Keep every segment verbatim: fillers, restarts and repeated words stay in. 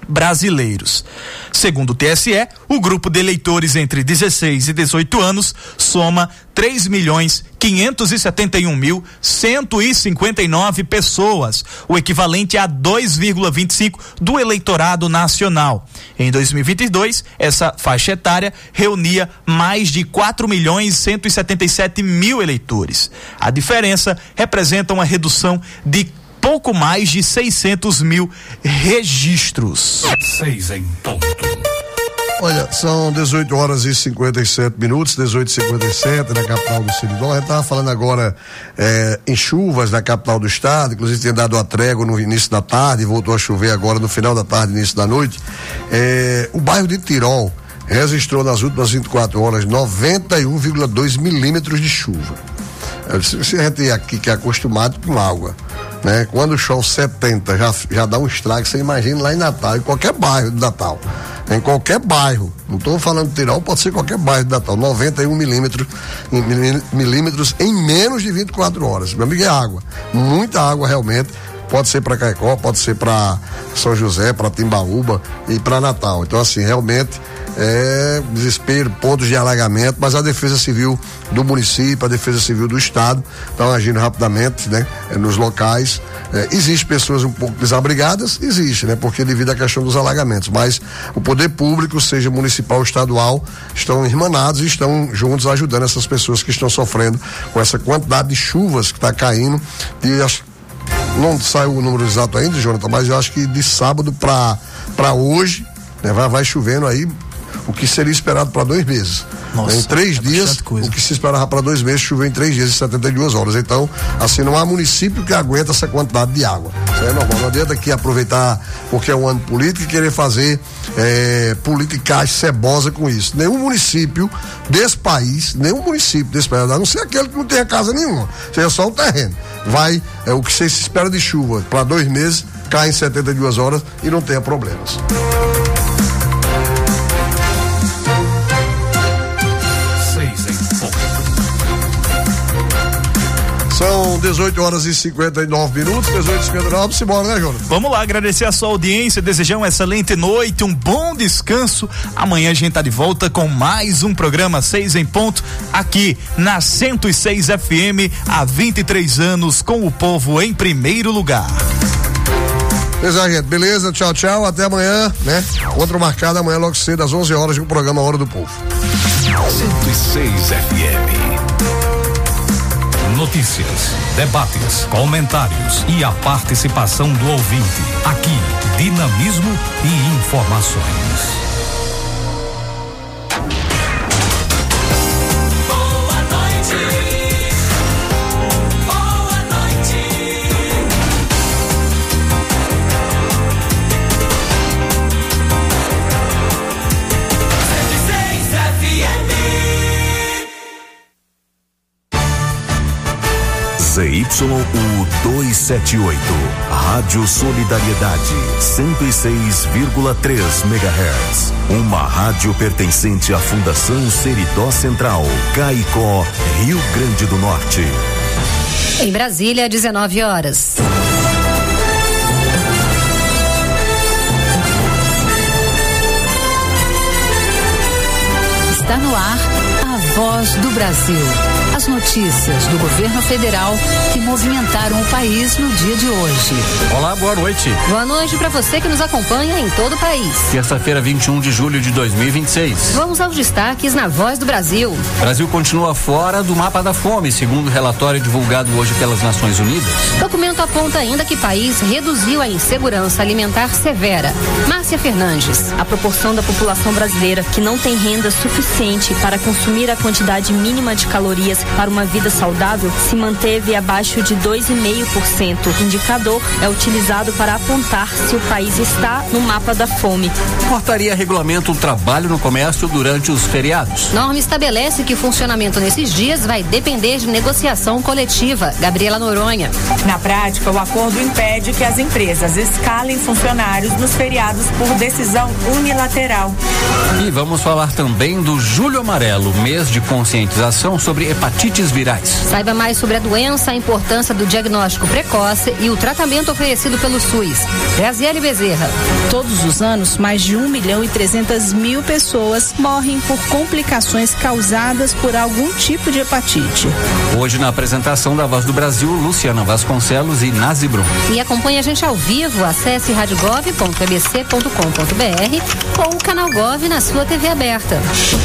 brasileiros. Segundo o T S E, o grupo de eleitores entre dezesseis e dezoito anos soma três milhões quinhentos e setenta e um mil cento e cinquenta e nove pessoas, o equivalente a dois vírgula vinte e cinco do eleitorado nacional. Em dois mil e vinte e dois, essa faixa etária reunia mais de quatro milhões cento e setenta e sete mil eleitores. A diferença representa uma redução de pouco mais de seiscentos mil registros. Seis em ponto. Olha, são dezoito horas e cinquenta e sete minutos, dezoito e cinquenta e sete na capital do Seridó. A gente estava falando agora é, em chuvas na capital do estado, inclusive tem dado uma trégua no início da tarde, voltou a chover agora no final da tarde, início da noite. É, o bairro de Tirol registrou nas últimas vinte e quatro horas noventa e um vírgula dois milímetros de chuva. Se a gente aqui que é acostumado com água, né? Quando chove setenta, já, já dá um estrago, você imagina lá em Natal, em qualquer bairro de Natal. Em qualquer bairro, não estou falando de Tirol, pode ser qualquer bairro de Natal, noventa e um milímetros, milímetros em menos de vinte e quatro horas. Meu amigo, é água, muita água realmente. Pode ser para Caicó, pode ser para São José, para Timbaúba e para Natal. Então, assim, realmente é desespero, pontos de alagamento, mas a Defesa Civil do município, a Defesa Civil do estado estão agindo rapidamente, né, nos locais. É, existe pessoas um pouco desabrigadas, existe, né, porque devido à questão dos alagamentos, mas o poder público, seja municipal ou estadual, estão irmanados e estão juntos ajudando essas pessoas que estão sofrendo com essa quantidade de chuvas que está caindo. E as não saiu o número exato ainda, Jonathan, mas eu acho que de sábado para para hoje, né, vai, vai chovendo aí o que seria esperado para dois meses. Nossa, em três é dias, o que se esperava para dois meses, choveu em três dias e setenta e duas horas. Então, assim, não há município que aguenta essa quantidade de água. Isso é normal. Não adianta aqui aproveitar porque é um ano político e querer fazer é, politicagem cebosa com isso. Nenhum município desse país, nenhum município desse país, a não ser aquele que não tenha casa nenhuma, seja só o terreno. Vai, é o que você se espera de chuva para dois meses, cai em setenta e duas horas e não tenha problemas. São dezoito horas e cinquenta e nove minutos, dezoito e cinquenta e nove, simbora, né, Jonas? Vamos lá, agradecer a sua audiência, desejar uma excelente noite, um bom descanso. Amanhã a gente tá de volta com mais um programa Seis em Ponto, aqui na cento e seis F M, há vinte e três anos, com o povo em primeiro lugar. Beleza, gente, beleza, tchau, tchau, até amanhã, né? Outro marcado amanhã logo cedo, às onze horas, no programa Hora do Povo. cento e seis F M. Notícias, debates, comentários e a participação do ouvinte. Aqui, dinamismo e informações. Boa noite. Boa noite. cento e seis F M. Z Y U duzentos e setenta e oito, Rádio Solidariedade, cento e seis vírgula três megahertz. Uma rádio pertencente à Fundação Seridó Central, Caicó, Rio Grande do Norte. Em Brasília, dezenove horas. Está no ar a Voz do Brasil. As notícias do governo federal que movimentaram o país no dia de hoje. Olá, boa noite. Boa noite para você que nos acompanha em todo o país. Terça-feira, vinte e um de julho de dois mil e vinte e seis. Vamos aos destaques na Voz do Brasil. O Brasil continua fora do mapa da fome, segundo o relatório divulgado hoje pelas Nações Unidas. O documento aponta ainda que o país reduziu a insegurança alimentar severa. Márcia Fernandes. A proporção da população brasileira que não tem renda suficiente para consumir a quantidade mínima de calorias para uma vida saudável se manteve abaixo de dois vírgula cinco por cento. O indicador é utilizado para apontar se o país está no mapa da fome. Portaria regulamenta o trabalho no comércio durante os feriados. Norma estabelece que o funcionamento nesses dias vai depender de negociação coletiva. Gabriela Noronha. Na prática, o acordo impede que as empresas escalem funcionários nos feriados por decisão unilateral. E vamos falar também do Julho Amarelo, mês de conscientização sobre hepatite hepatites virais. Saiba mais sobre a doença, a importância do diagnóstico precoce e o tratamento oferecido pelo SUS. Graziele Bezerra. Todos os anos, mais de um milhão e trezentas mil pessoas morrem por complicações causadas por algum tipo de hepatite. Hoje, na apresentação da Voz do Brasil, Luciana Vasconcelos e Nazi Brum. E acompanhe a gente ao vivo, acesse rádio gov ponto e b c ponto com ponto b r ou o canal Gov na sua T V aberta.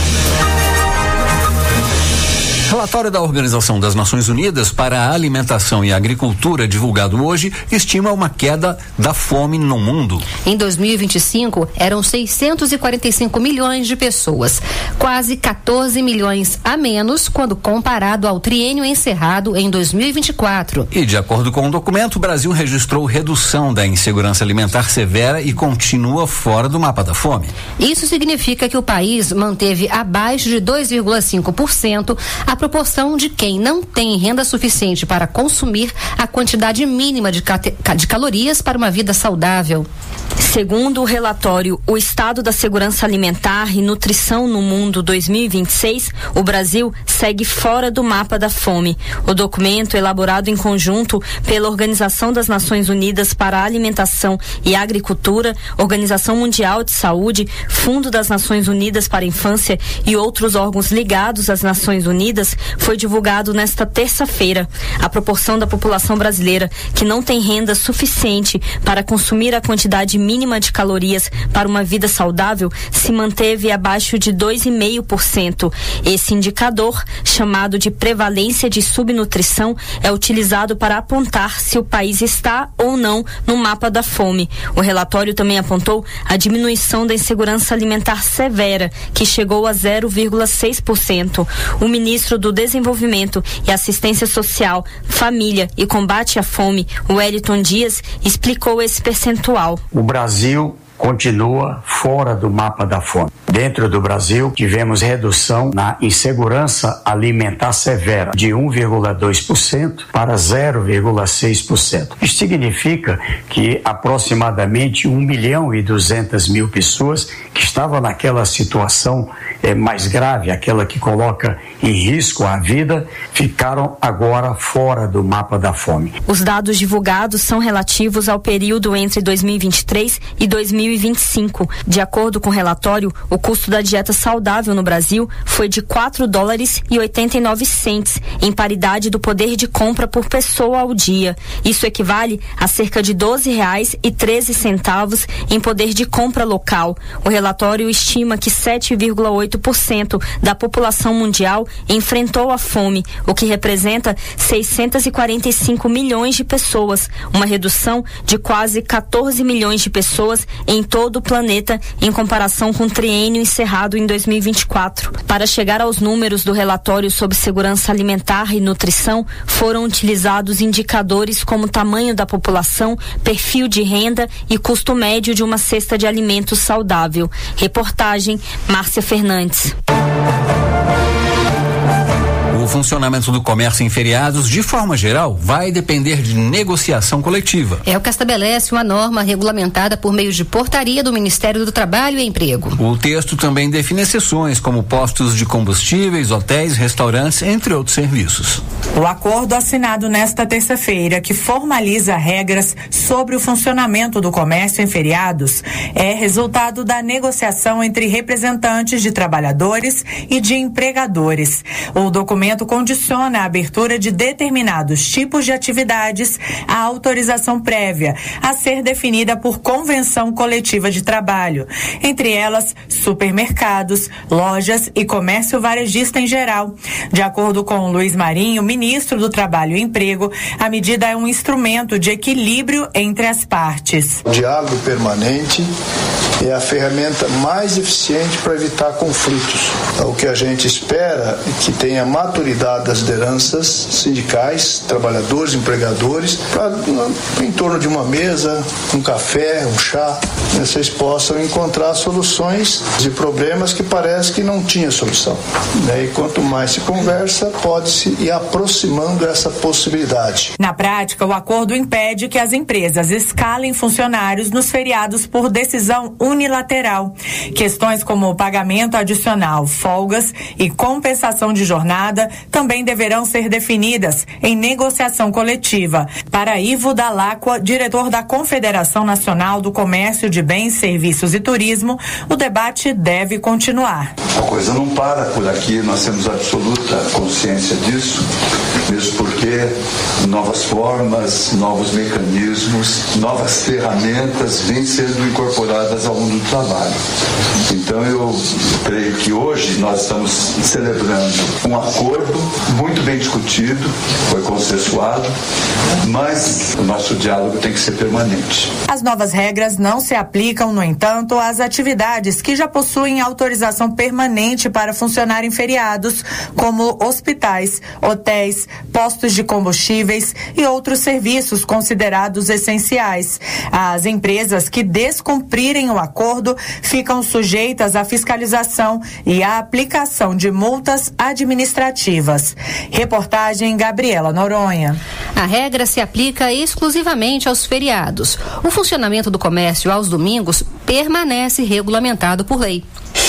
Relatório da Organização das Nações Unidas para a Alimentação e Agricultura, divulgado hoje, estima uma queda da fome no mundo. Em dois mil e vinte e cinco, eram seiscentos e quarenta e cinco milhões de pessoas, quase quatorze milhões a menos quando comparado ao triênio encerrado em dois mil e vinte e quatro. E de acordo com o documento, o Brasil registrou redução da insegurança alimentar severa e continua fora do mapa da fome. Isso significa que o país manteve abaixo de dois vírgula cinco por cento a proporção de quem não tem renda suficiente para consumir a quantidade mínima de, de calorias para uma vida saudável. Segundo o relatório O Estado da Segurança Alimentar e Nutrição no Mundo dois mil e vinte e seis, o Brasil segue fora do mapa da fome. O documento, elaborado em conjunto pela Organização das Nações Unidas para a Alimentação e Agricultura, Organização Mundial de Saúde, Fundo das Nações Unidas para a Infância e outros órgãos ligados às Nações Unidas, foi divulgado nesta terça-feira. A proporção da população brasileira que não tem renda suficiente para consumir a quantidade mínima de calorias para uma vida saudável se manteve abaixo de dois vírgula cinco por cento. Esse indicador, chamado de prevalência de subnutrição, é utilizado para apontar se o país está ou não no mapa da fome. O relatório também apontou a diminuição da insegurança alimentar severa, que chegou a zero vírgula seis por cento. O ministro do Desenvolvimento e Assistência Social, Família e Combate à Fome, Wellington Dias, explicou esse percentual. O Brasil continua fora do mapa da fome. Dentro do Brasil, tivemos redução na insegurança alimentar severa de um vírgula dois por cento para zero vírgula seis por cento. Isso significa que aproximadamente um milhão e duzentas mil pessoas que estavam naquela situação eh, mais grave, aquela que coloca em risco a vida, ficaram agora fora do mapa da fome. Os dados divulgados são relativos ao período entre dois mil e vinte e três e dois mil e vinte e cinco. De acordo com o relatório, o custo da dieta saudável no Brasil foi de quatro dólares e oitenta e nove centes, em paridade do poder de compra por pessoa ao dia. Isso equivale a cerca de doze reais e treze centavos em poder de compra local. O relatório estima que sete vírgula oito por cento da população mundial enfrentou a fome, o que representa seiscentos e quarenta e cinco milhões de pessoas, uma redução de quase quatorze milhões de pessoas em todo o planeta em comparação com o triênio encerrado em dois mil e vinte e quatro. Para chegar aos números do relatório sobre segurança alimentar e nutrição, foram utilizados indicadores como tamanho da população, perfil de renda e custo médio de uma cesta de alimentos saudável. Reportagem Márcia Fernandes. O funcionamento do comércio em feriados, de forma geral, vai depender de negociação coletiva. É o que estabelece uma norma regulamentada por meio de portaria do Ministério do Trabalho e Emprego. O texto também define exceções, como postos de combustíveis, hotéis, restaurantes, entre outros serviços. O acordo assinado nesta terça-feira, que formaliza regras sobre o funcionamento do comércio em feriados, é resultado da negociação entre representantes de trabalhadores e de empregadores. O documento condiciona a abertura de determinados tipos de atividades à autorização prévia, a ser definida por convenção coletiva de trabalho. Entre elas, supermercados, lojas e comércio varejista em geral. De acordo com Luiz Marinho, ministro do Trabalho e Emprego, a medida é um instrumento de equilíbrio entre as partes. O diálogo permanente é a ferramenta mais eficiente para evitar conflitos. O que a gente espera é que tenha maturidade das lideranças sindicais, trabalhadores, empregadores, para em torno de uma mesa, um café, um chá, vocês possam encontrar soluções de problemas que parece que não tinha solução. E quanto mais se conversa, pode-se ir aproximando essa possibilidade. Na prática, o acordo impede que as empresas escalem funcionários nos feriados por decisão unilateral. Questões como o pagamento adicional, folgas e compensação de jornada também deverão ser definidas em negociação coletiva. Para Ivo Dalacqua, diretor da Confederação Nacional do Comércio de Bens, Serviços e Turismo, o debate deve continuar. A coisa não para por aqui, nós temos absoluta consciência disso, mesmo porque novas formas, novos mecanismos, novas ferramentas vêm sendo incorporadas ao mundo do trabalho. Então eu creio que hoje nós estamos celebrando um acordo muito bem discutido, foi consensuado, mas o nosso diálogo tem que ser permanente. As novas regras não se aplicam, no entanto, às atividades que já possuem autorização permanente para funcionar em feriados, como hospitais, hotéis, postos de combustíveis e outros serviços considerados essenciais. As empresas que descumprirem o acordo ficam sujeitas à fiscalização e à aplicação de multas administrativas. Reportagem Gabriela Noronha. A regra se aplica exclusivamente aos feriados. O funcionamento do comércio aos domingos permanece regulamentado por lei.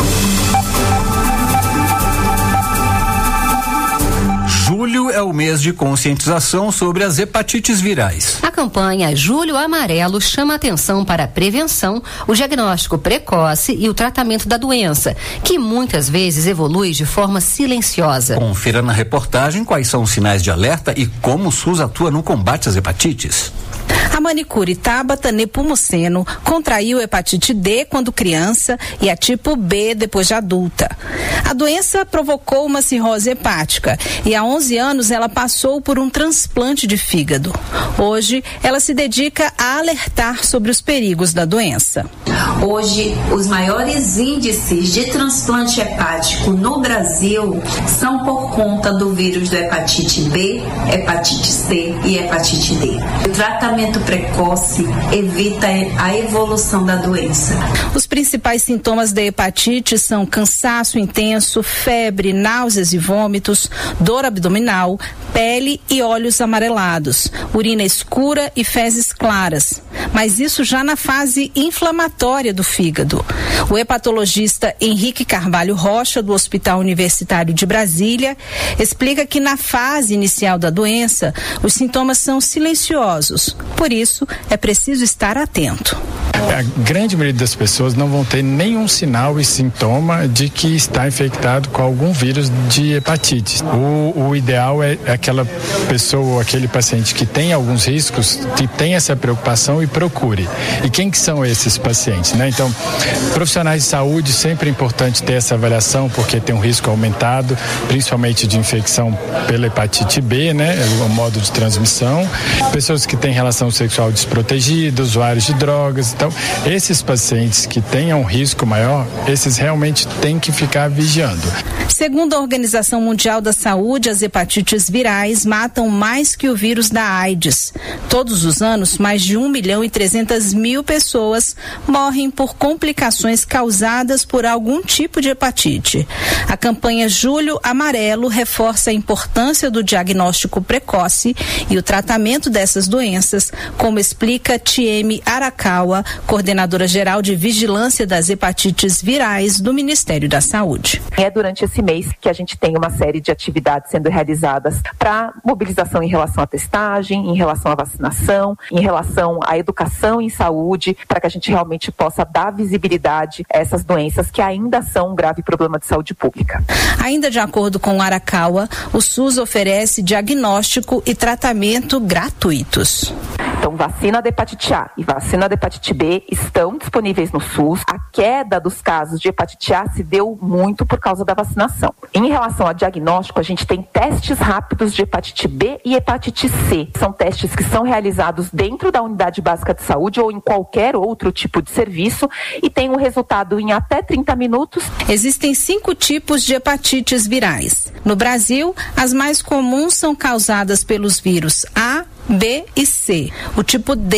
Julho é o mês de conscientização sobre as hepatites virais. A campanha Julho Amarelo chama atenção para a prevenção, o diagnóstico precoce e o tratamento da doença, que muitas vezes evolui de forma silenciosa. Confira na reportagem quais são os sinais de alerta e como o SUS atua no combate às hepatites. A manicure Tabata Nepomuceno contraiu hepatite D quando criança e a tipo B depois de adulta. A doença provocou uma cirrose hepática e há onze anos ela passou por um transplante de fígado. Hoje, ela se dedica a alertar sobre os perigos da doença. Hoje, os maiores índices de transplante hepático no Brasil são por conta do vírus da hepatite B, hepatite C e hepatite D. O tratamento precoce evita a evolução da doença. Os principais sintomas da hepatite são cansaço intenso, febre, náuseas e vômitos, dor abdominal, pele e olhos amarelados, urina escura e fezes claras. Mas isso já na fase inflamatória do fígado. O hepatologista Henrique Carvalho Rocha, do Hospital Universitário de Brasília, explica que na fase inicial da doença, os sintomas são silenciosos. Por isso, é preciso estar atento. A grande maioria das pessoas não vão ter nenhum sinal e sintoma de que está infectado com algum vírus de hepatite. O, o ideal é aquela pessoa, aquele paciente que tem alguns riscos, que tem essa preocupação e procure. E quem que são esses pacientes, né? Então, profissionais de saúde, sempre é importante ter essa avaliação, porque tem um risco aumentado, principalmente de infecção pela hepatite B, né? O modo de transmissão. Pessoas que têm relação sexual desprotegida, usuários de drogas. Então, esses pacientes que tenham um risco maior, esses realmente têm que ficar vigiando. Segundo a Organização Mundial da Saúde, as hepatites virais matam mais que o vírus da AIDS. Todos os anos, mais de um milhão e trezentas mil pessoas morrem por complicações causadas por algum tipo de hepatite. A campanha Julho Amarelo reforça a importância do diagnóstico precoce e o tratamento dessas doenças, como explica Tieme Arakawa, coordenadora geral de vigilância das hepatites virais do Ministério da Saúde. É durante esse mês que a gente tem uma série de atividades sendo realizadas para mobilização em relação à testagem, em relação à vacinação, em relação à educação em saúde, para que a gente realmente possa dar visibilidade a essas doenças que ainda são um grave problema de saúde pública. Ainda de acordo com Arakawa, o SUS oferece diagnóstico e tratamento gratuitos. Então, vacina da hepatite A e vacina da hepatite B estão disponíveis no SUS. A queda dos casos de hepatite A se deu muito por causa da vacinação. Em relação ao diagnóstico, a gente tem testes rápidos de hepatite B e hepatite C. São testes que são realizados dentro da unidade básica de saúde ou em qualquer outro tipo de serviço e tem um resultado em até trinta minutos. Existem cinco tipos de hepatites virais. No Brasil, as mais comuns são causadas pelos vírus A, B e C. O tipo D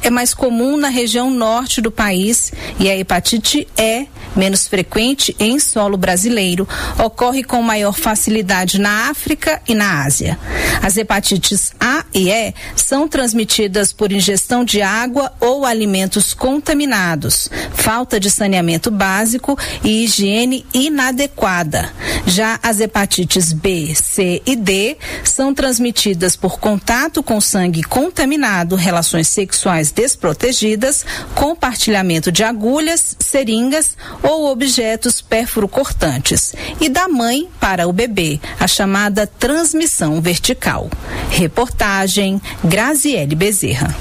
é mais comum na região norte do país e a hepatite E, menos frequente em solo brasileiro, ocorre com maior facilidade na África e na Ásia. As hepatites A e E são transmitidas por ingestão de água ou alimentos contaminados, falta de saneamento básico e higiene inadequada. Já as hepatites B, C e D são transmitidas por contato com sangue contaminado, relações sexuais desprotegidas, compartilhamento de agulhas, seringas ou objetos pérfuro-cortantes, e da mãe para o bebê, a chamada transmissão vertical. Reportagem Graziele Bezerra.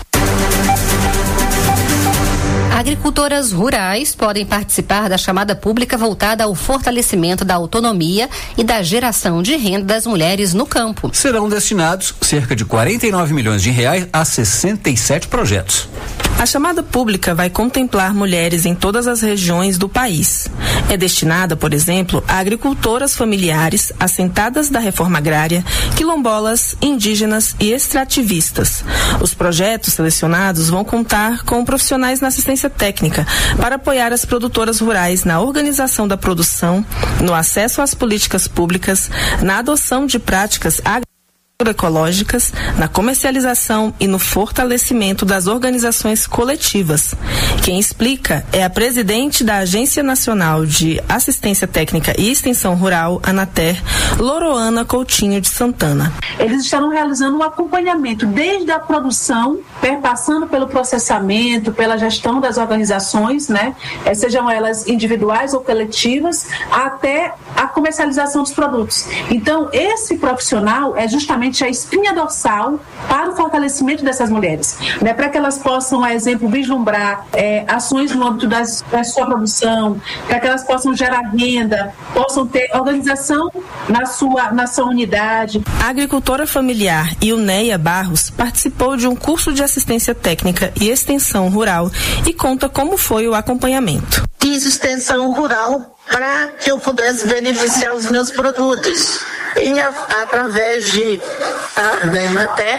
Agricultoras rurais podem participar da chamada pública voltada ao fortalecimento da autonomia e da geração de renda das mulheres no campo. Serão destinados cerca de quarenta e nove milhões de reais a sessenta e sete projetos. A chamada pública vai contemplar mulheres em todas as regiões do país. É destinada, por exemplo, a agricultoras familiares, assentadas da reforma agrária, quilombolas, indígenas e extrativistas. Os projetos selecionados vão contar com profissionais na assistência técnica para apoiar as produtoras rurais na organização da produção, no acesso às políticas públicas, na adoção de práticas agrícolas ecológicas, na comercialização e no fortalecimento das organizações coletivas. Quem explica é a presidente da Agência Nacional de Assistência Técnica e Extensão Rural, ANATER, Loroana Coutinho de Santana. Eles estarão realizando um acompanhamento desde a produção, perpassando pelo processamento, pela gestão das organizações, né, sejam elas individuais ou coletivas, até a comercialização dos produtos. Então, esse profissional é justamente a espinha dorsal para o fortalecimento dessas mulheres, né, para que elas possam, a exemplo, vislumbrar é, ações no âmbito das, da sua produção, para que elas possam gerar renda, possam ter organização na sua, na sua unidade. A agricultora familiar Ilneia Barros participou de um curso de assistência técnica e extensão rural e conta como foi o acompanhamento. Fiz extensão rural para que eu pudesse beneficiar os meus produtos. E a, através de a, da ANATER,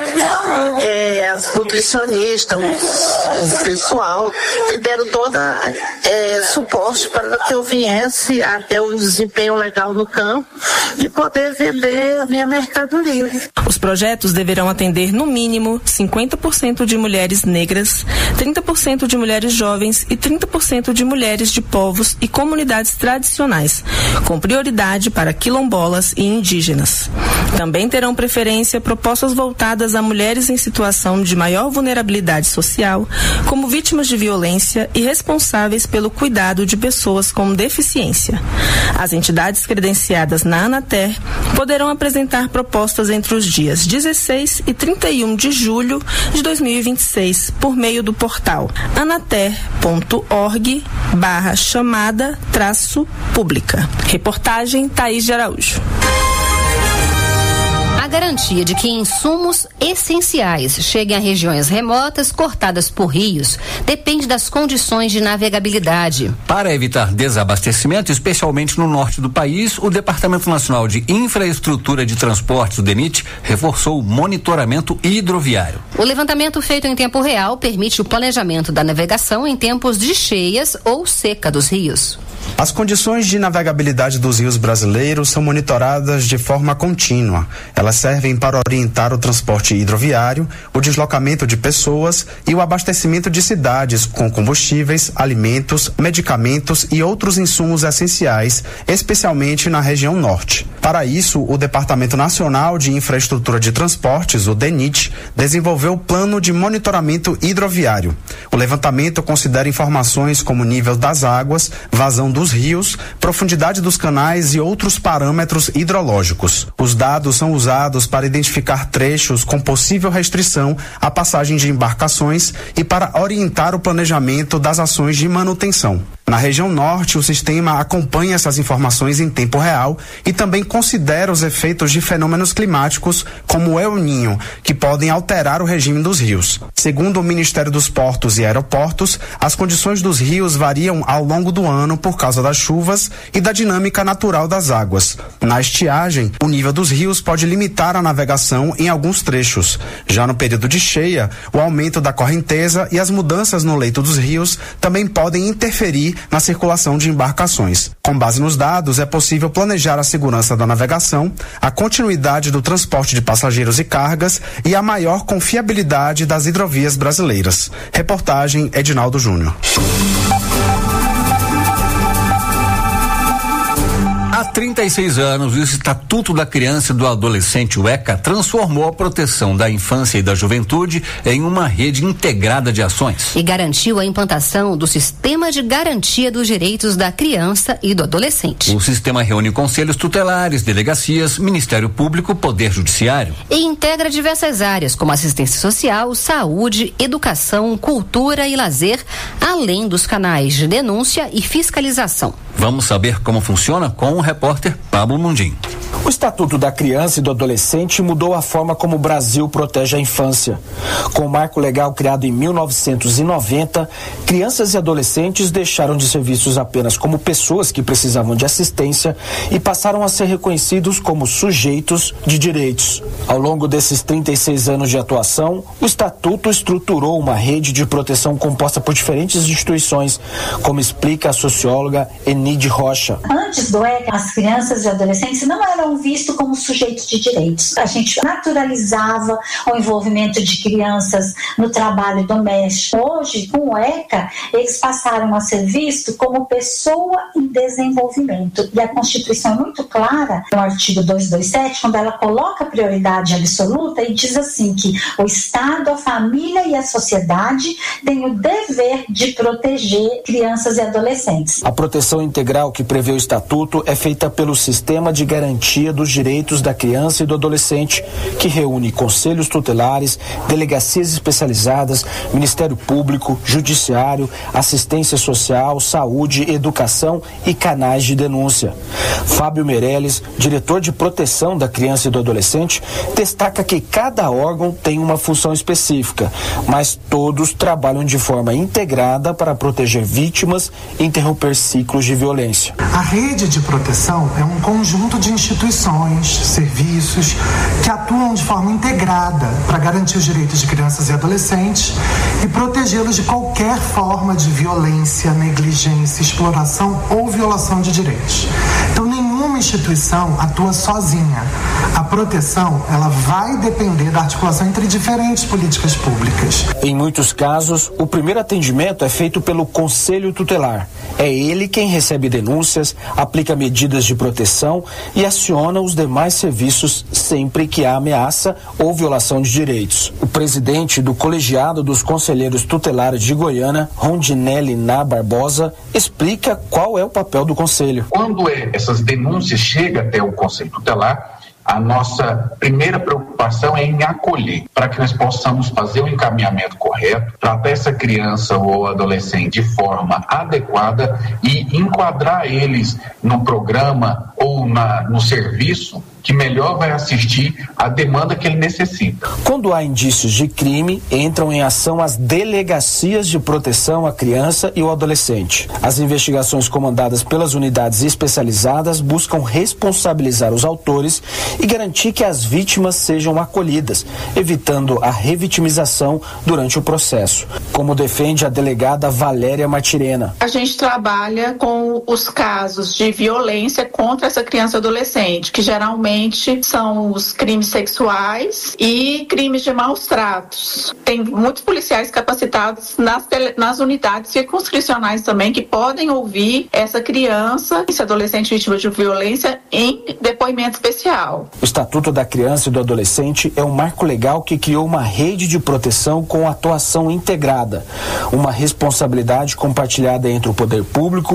é, as nutricionistas, o, o pessoal, que deram todo é, suporte para que eu viesse até o desempenho legal no campo e poder vender a minha mercadoria. Os projetos deverão atender, no mínimo, cinquenta por cento de mulheres negras, trinta por cento de mulheres jovens e trinta por cento de mulheres de povos e comunidades tradicionais, com prioridade para quilombolas e indígenas. Também terão preferência propostas voltadas a mulheres em situação de maior vulnerabilidade social, como vítimas de violência e responsáveis pelo cuidado de pessoas com deficiência. As entidades credenciadas na ANATER poderão apresentar propostas entre os dias dezesseis e trinta e um de julho de dois mil e vinte e seis por meio do portal anater ponto org barra chamada traço pública. Reportagem Thaís de Araújo. A garantia de que insumos essenciais cheguem a regiões remotas cortadas por rios depende das condições de navegabilidade. Para evitar desabastecimento, especialmente no norte do país, o Departamento Nacional de Infraestrutura de Transportes, o DENIT, reforçou o monitoramento hidroviário. O levantamento feito em tempo real permite o planejamento da navegação em tempos de cheias ou seca dos rios. As condições de navegabilidade dos rios brasileiros são monitoradas de forma contínua. Elas servem para orientar o transporte hidroviário, o deslocamento de pessoas e o abastecimento de cidades com combustíveis, alimentos, medicamentos e outros insumos essenciais, especialmente na região norte. Para isso, o Departamento Nacional de Infraestrutura de Transportes, o DENIT, desenvolveu o Plano de Monitoramento Hidroviário. O levantamento considera informações como nível das águas, vazão dos rios, profundidade dos canais e outros parâmetros hidrológicos. Os dados são usados para identificar trechos com possível restrição à passagem de embarcações e para orientar o planejamento das ações de manutenção. Na região norte, o sistema acompanha essas informações em tempo real e também considera os efeitos de fenômenos climáticos como o El Niño, que podem alterar o regime dos rios. Segundo o Ministério dos Portos e Aeroportos, as condições dos rios variam ao longo do ano por causa das chuvas e da dinâmica natural das águas. Na estiagem, o nível dos rios pode limitar a navegação em alguns trechos. Já no período de cheia, o aumento da correnteza e as mudanças no leito dos rios também podem interferir na circulação de embarcações. Com base nos dados, é possível planejar a segurança da navegação, a continuidade do transporte de passageiros e cargas e a maior confiabilidade das hidrovias brasileiras. Reportagem Edinaldo Júnior. Há trinta e seis anos, o Estatuto da Criança e do Adolescente, o ECA, transformou a proteção da infância e da juventude em uma rede integrada de ações. E garantiu a implantação do Sistema de Garantia dos Direitos da Criança e do Adolescente. O sistema reúne conselhos tutelares, delegacias, Ministério Público, Poder Judiciário. E integra diversas áreas, como assistência social, saúde, educação, cultura e lazer, além dos canais de denúncia e fiscalização. Vamos saber como funciona com o repórter Pablo Mundim. O Estatuto da Criança e do Adolescente mudou a forma como o Brasil protege a infância. Com o marco legal criado em mil novecentos e noventa, crianças e adolescentes deixaram de ser vistos apenas como pessoas que precisavam de assistência e passaram a ser reconhecidos como sujeitos de direitos. Ao longo desses trinta e seis anos de atuação, o Estatuto estruturou uma rede de proteção composta por diferentes instituições, como explica a socióloga Enide Rocha. Antes do ECA, as crianças e adolescentes não eram vistos como sujeitos de direitos. A gente naturalizava o envolvimento de crianças no trabalho doméstico. Hoje, com o ECA, eles passaram a ser vistos como pessoa em desenvolvimento. E a Constituição é muito clara, no artigo duzentos e vinte e sete, quando ela coloca prioridade absoluta e diz assim que o Estado, a família e a sociedade têm o dever de proteger crianças e adolescentes. A proteção integral que prevê o Estatuto é feita pelo Sistema de Garantia dos Direitos da Criança e do Adolescente, que reúne conselhos tutelares, delegacias especializadas, Ministério Público, Judiciário, assistência social, saúde, educação e canais de denúncia. Fábio Meirelles, diretor de proteção da criança e do adolescente, destaca que cada órgão tem uma função específica, mas todos trabalham de forma integrada para proteger vítimas e interromper ciclos de violência. A rede de proteção é um conjunto de instituições, serviços que atuam de forma integrada para garantir os direitos de crianças e adolescentes e protegê-los de qualquer forma de violência, negligência, exploração ou violação de direitos. Então, nenhuma instituição atua sozinha. A proteção, ela vai depender da articulação entre diferentes políticas públicas. Em muitos casos, o primeiro atendimento é feito pelo Conselho Tutelar. É ele quem recebe denúncias, aplica medidas de proteção e aciona os demais serviços sempre que há ameaça ou violação de direitos. O presidente do Colegiado dos Conselheiros Tutelares de Goiânia, Rondinelli Ná Barbosa, explica qual é o papel do Conselho. Quando é, essas denúncias chegam até o Conselho Tutelar, a nossa primeira preocupação é em acolher, para que nós possamos fazer o encaminhamento correto, tratar essa criança ou adolescente de forma adequada e enquadrar eles no programa ou na, no serviço que melhor vai assistir à demanda que ele necessita. Quando há indícios de crime, entram em ação as delegacias de proteção à criança e ao adolescente. As investigações comandadas pelas unidades especializadas buscam responsabilizar os autores e garantir que as vítimas sejam acolhidas, evitando a revitimização durante o processo, como defende a delegada Valéria Martirena. A gente trabalha com os casos de violência contra essa criança e adolescente, que geralmente são os crimes sexuais e crimes de maus tratos. Tem muitos policiais capacitados nas, tele, nas unidades circunscricionais também que podem ouvir essa criança, esse adolescente vítima de violência em depoimento especial. O Estatuto da Criança e do Adolescente é um marco legal que criou uma rede de proteção com atuação integrada, uma responsabilidade compartilhada entre o poder público e todos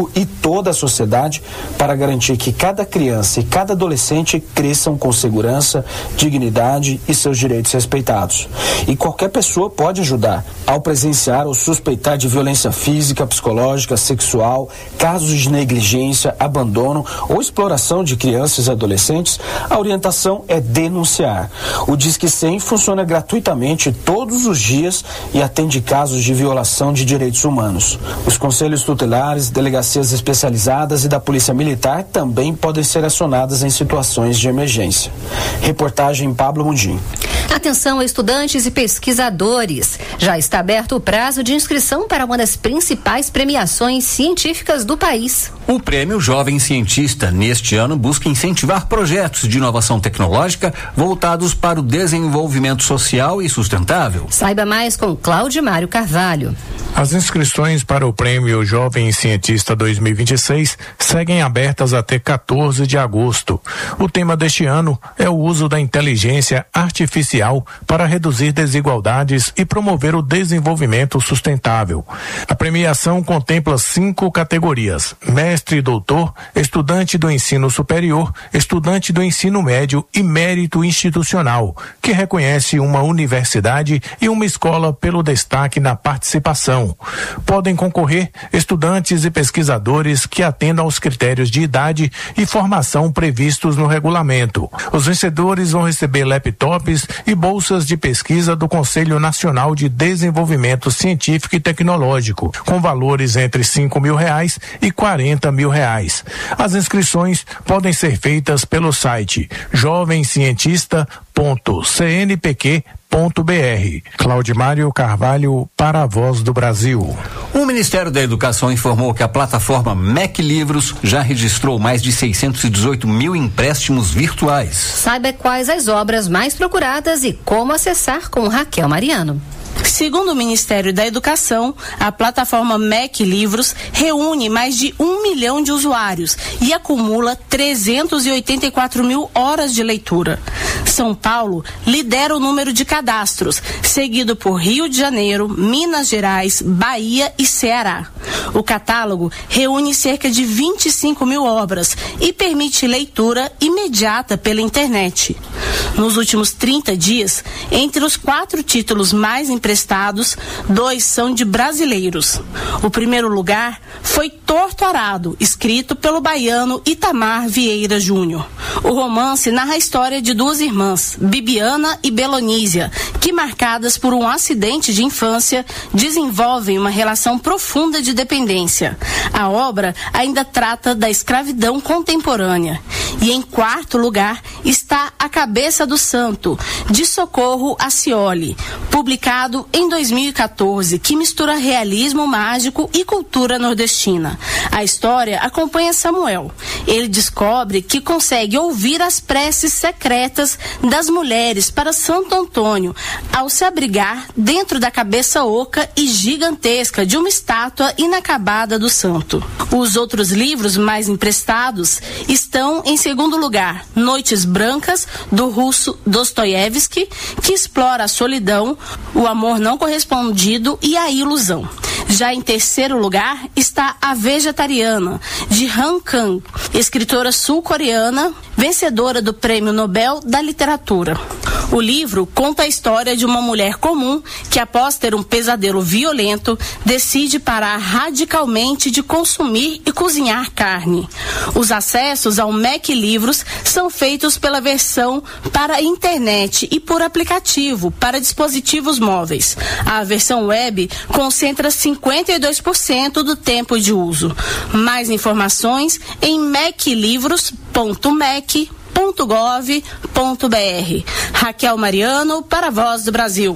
toda a sociedade para garantir que cada criança e cada adolescente cresçam com segurança, dignidade e seus direitos respeitados. E qualquer pessoa pode ajudar ao presenciar ou suspeitar de violência física, psicológica, sexual, casos de negligência, abandono ou exploração de crianças e adolescentes. A orientação é denunciar. O Disque cem funciona gratuitamente todos os dias e atende casos de violação de direitos humanos. Os conselhos tutelares, delegacias especializadas e da Polícia Militar também podem ser acionadas em situações de emergência. Reportagem Pablo Mundim. Atenção, estudantes e pesquisadores. Já está aberto o prazo de inscrição para uma das principais premiações científicas do país. O Prêmio Jovem Cientista, neste ano, busca incentivar projetos de inovação tecnológica voltados para o desenvolvimento social e sustentável. Saiba mais com Cláudio Mário Carvalho. As inscrições para o Prêmio Jovem Cientista dois mil e vinte e seis seguem abertas até quatorze de agosto. O tema deste ano é o uso da inteligência artificial para reduzir desigualdades e promover o desenvolvimento sustentável. A premiação contempla cinco categorias: mestre e doutor, estudante do ensino superior, estudante do ensino médio e mérito institucional, que reconhece uma universidade e uma escola pelo destaque na participação. Podem concorrer estudantes e pesquisadores que atendam aos critérios de idade e formação previstos no regulamento. Os vencedores vão receber laptops e bolsas de pesquisa do Conselho Nacional de Desenvolvimento Científico e Tecnológico, com valores entre cinco mil reais e quarenta mil reais. As inscrições podem ser feitas pelo site jovem cientista ponto c n p q ponto b r. Claudimário Carvalho para a Voz do Brasil. O Ministério da Educação informou que a plataforma M E C Livros já registrou mais de seiscentos e dezoito mil empréstimos virtuais. Saiba quais as obras mais procuradas e como acessar com Raquel Mariano. Segundo o Ministério da Educação, a plataforma M E C Livros reúne mais de um milhão de usuários e acumula trezentos e oitenta e quatro mil horas de leitura. São Paulo lidera o número de cadastros, seguido por Rio de Janeiro, Minas Gerais, Bahia e Ceará. O catálogo reúne cerca de vinte e cinco mil obras e permite leitura imediata pela internet. Nos últimos trinta dias, entre os quatro títulos mais emprestados, dois são de brasileiros. O primeiro lugar foi Torto Arado, escrito pelo baiano Itamar Vieira Júnior. O romance narra a história de duas irmãs, Bibiana e Belonísia, que, marcadas por um acidente de infância, desenvolvem uma relação profunda de dependência. A obra ainda trata da escravidão contemporânea. E em quarto lugar está A Cabeça do Santo, de Socorro Acioli, publicado em dois mil e quatorze, que mistura realismo mágico e cultura nordestina. A história acompanha Samuel. Ele descobre que consegue ouvir as preces secretas das mulheres para Santo Antônio, ao se abrigar dentro da cabeça oca e gigantesca de uma estátua inacabada do santo. Os outros livros mais emprestados estão, em segundo lugar, Noites Brancas, do russo Dostoiévski, que explora a solidão, o amor não correspondido e a ilusão. Já em terceiro lugar está A Vegetariana, de Han Kang, escritora sul-coreana, vencedora do Prêmio Nobel da Literatura. O livro conta a história de uma mulher comum que, após ter um pesadelo violento, decide parar radicalmente de consumir e cozinhar carne. Os acessos ao M E C Livros são feitos pela versão para a internet e por aplicativo para dispositivos móveis. A versão web concentra cinquenta e dois por cento do tempo de uso. Mais informações em meclivros ponto mec ponto gov ponto br. Raquel Mariano para a Voz do Brasil.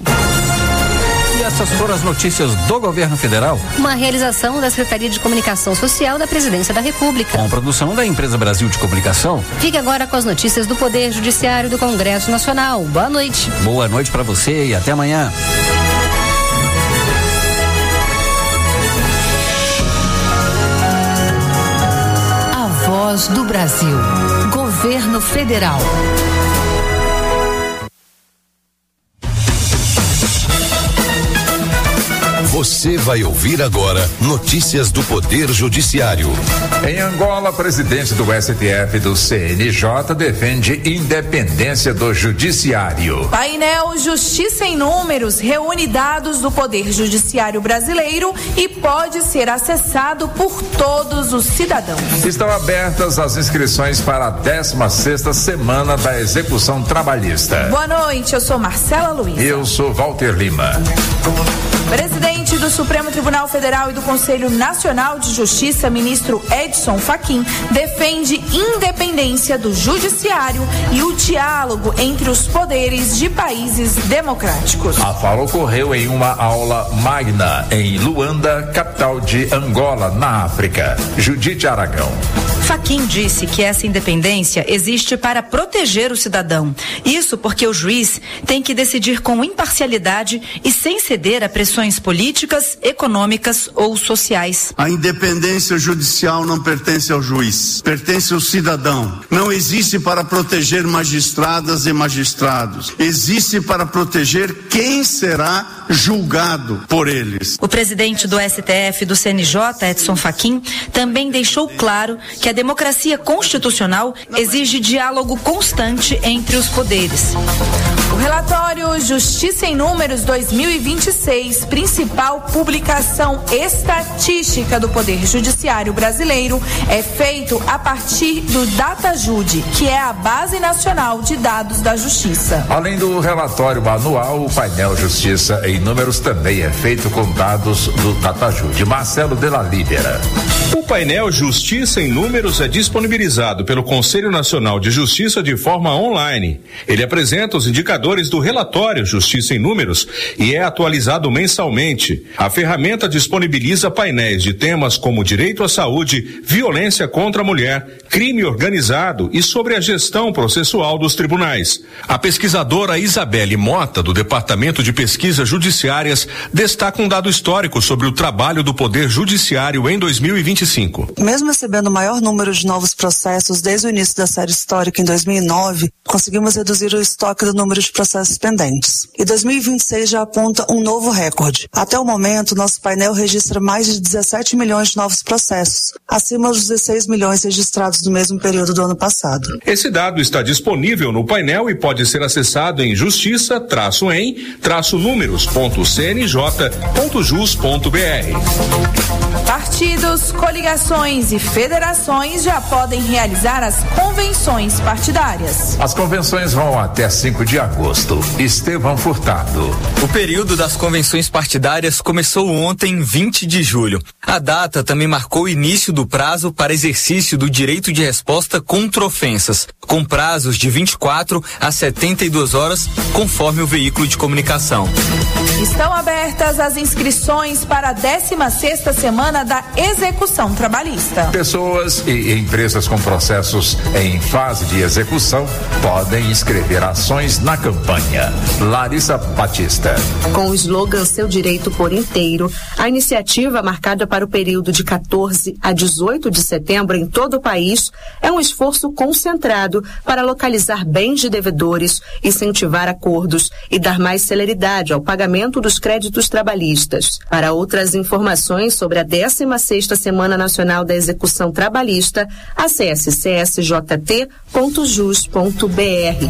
E essas foram as notícias do Governo Federal. Uma realização da Secretaria de Comunicação Social da Presidência da República. Com produção da Empresa Brasil de Comunicação. Fique agora com as notícias do Poder Judiciário do Congresso Nacional. Boa noite. Boa noite para você e até amanhã. A Voz do Brasil. Governo Federal. Você vai ouvir agora notícias do Poder Judiciário. Em Angola, presidente do S T F e do C N J defende independência do judiciário. Painel Justiça em Números reúne dados do Poder Judiciário brasileiro e pode ser acessado por todos os cidadãos. Estão abertas as inscrições para a décima sexta semana da execução trabalhista. Boa noite, eu sou Marcela Luiz. Eu sou Walter Lima. Presidente do Supremo Tribunal Federal e do Conselho Nacional de Justiça, ministro Edson Fachin, defende independência do judiciário e o diálogo entre os poderes de países democráticos. A fala ocorreu em uma aula magna em Luanda, capital de Angola, na África. Judite Aragão. Fachin disse que essa independência existe para proteger o cidadão. Isso porque o juiz tem que decidir com imparcialidade e sem ceder a pressões políticas, econômicas ou sociais. A independência judicial não pertence ao juiz, pertence ao cidadão. Não existe para proteger magistradas e magistrados. Existe para proteger quem será julgado por eles. O presidente do S T F e do C N J, Edson Fachin, também deixou claro que a democracia constitucional exige diálogo constante entre os poderes. O relatório Justiça em Números dois mil e vinte e seis, principal publicação estatística do Poder Judiciário brasileiro, é feito a partir do DataJude, que é a Base Nacional de Dados da Justiça. Além do relatório anual, o painel Justiça em Números também é feito com dados do DataJude. Marcelo de la Libera. O painel Justiça em Números é disponibilizado pelo Conselho Nacional de Justiça de forma online. Ele apresenta os indicadores do relatório Justiça em Números e é atualizado mensalmente. A ferramenta disponibiliza painéis de temas como direito à saúde, violência contra a mulher, crime organizado e sobre a gestão processual dos tribunais. A pesquisadora Isabelle Mota, do Departamento de Pesquisas Judiciárias, destaca um dado histórico sobre o trabalho do Poder Judiciário em dois mil e vinte e cinco. Mesmo recebendo o maior número de novos processos desde o início da série histórica em dois mil e nove, conseguimos reduzir o estoque do número de processos pendentes. E dois mil e vinte e seis já aponta um novo recorde. Até o momento, nosso painel registra mais de dezessete milhões de novos processos, acima dos dezesseis milhões registrados no mesmo período do ano passado. Esse dado está disponível no painel e pode ser acessado em justiça em números ponto c n j ponto jus ponto b r. Partidos, coligações e federações já podem realizar as convenções partidárias. As convenções vão até cinco de agosto. Estevão Furtado. O período das convenções partidárias começou ontem, vinte de julho. A data também marcou o início do prazo para exercício do direito de resposta contra ofensas, com prazos de vinte e quatro a setenta e duas horas, conforme o veículo de comunicação. Estão abertas as inscrições para a décima sexta semana da execução trabalhista. Pessoas e empresas com processos em fase de execução podem inscrever ações na campanha. Larissa Batista. Com o slogan Seu Direito por Inteiro, a iniciativa, marcada para o período de quatorze a dezoito de setembro em todo o país, é um esforço concentrado para localizar bens de devedores, incentivar acordos e dar mais celeridade ao pagamento dos créditos trabalhistas. Para outras informações sobre a décima sexta Semana Nacional da Execução Trabalhista, acesse c s j t ponto jus ponto b r.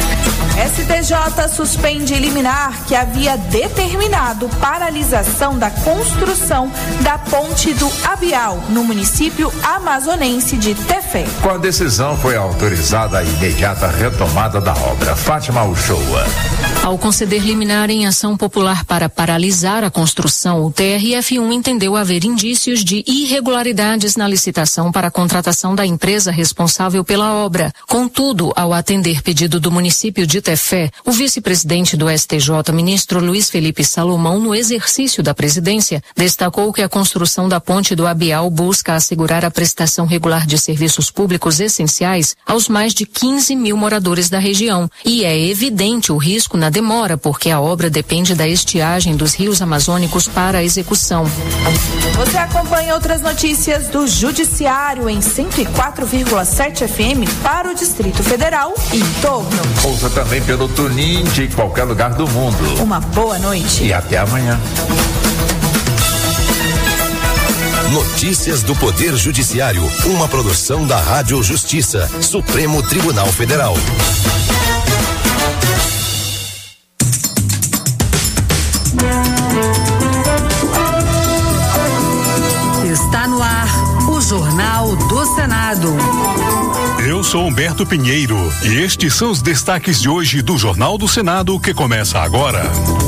S T J suspende liminar que havia determinado paralisação da construção da ponte do Abial, no município amazonense de Tefé. Com a decisão foi autorizada a imediata retomada da obra. Fátima Uchoa. Ao conceder liminar em ação popular para paralisar a construção, o T R F um entendeu haver indícios de irregularidades na licitação para a contratação da empresa responsável pela obra. Contudo, ao atender pedido do município de Tefé, o vice-presidente do S T J, ministro Luiz Felipe Salomão, no exercício da presidência, destacou que a construção da ponte do Abial busca assegurar a prestação regular de serviços públicos essenciais aos mais de quinze mil moradores da região. E é evidente o risco na demora, porque a obra depende da estiagem dos rios amazônicos para a execução. Você acompanha outras notícias do Judiciário em cento e quatro vírgula sete F M para o Distrito Federal e em torno. Ouça também pelo TuneIn de qualquer lugar do mundo. Uma boa noite. E até amanhã. Notícias do Poder Judiciário, uma produção da Rádio Justiça, Supremo Tribunal Federal. Está no ar o Jornal do Senado. Eu sou Humberto Pinheiro e estes são os destaques de hoje do Jornal do Senado, que começa agora.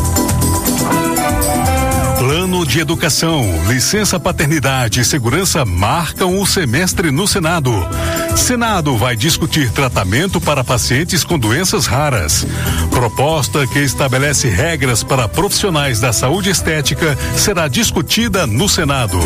Plano de Educação, Licença Paternidade e Segurança marcam o semestre no Senado. Senado vai discutir tratamento para pacientes com doenças raras. Proposta que estabelece regras para profissionais da saúde estética será discutida no Senado.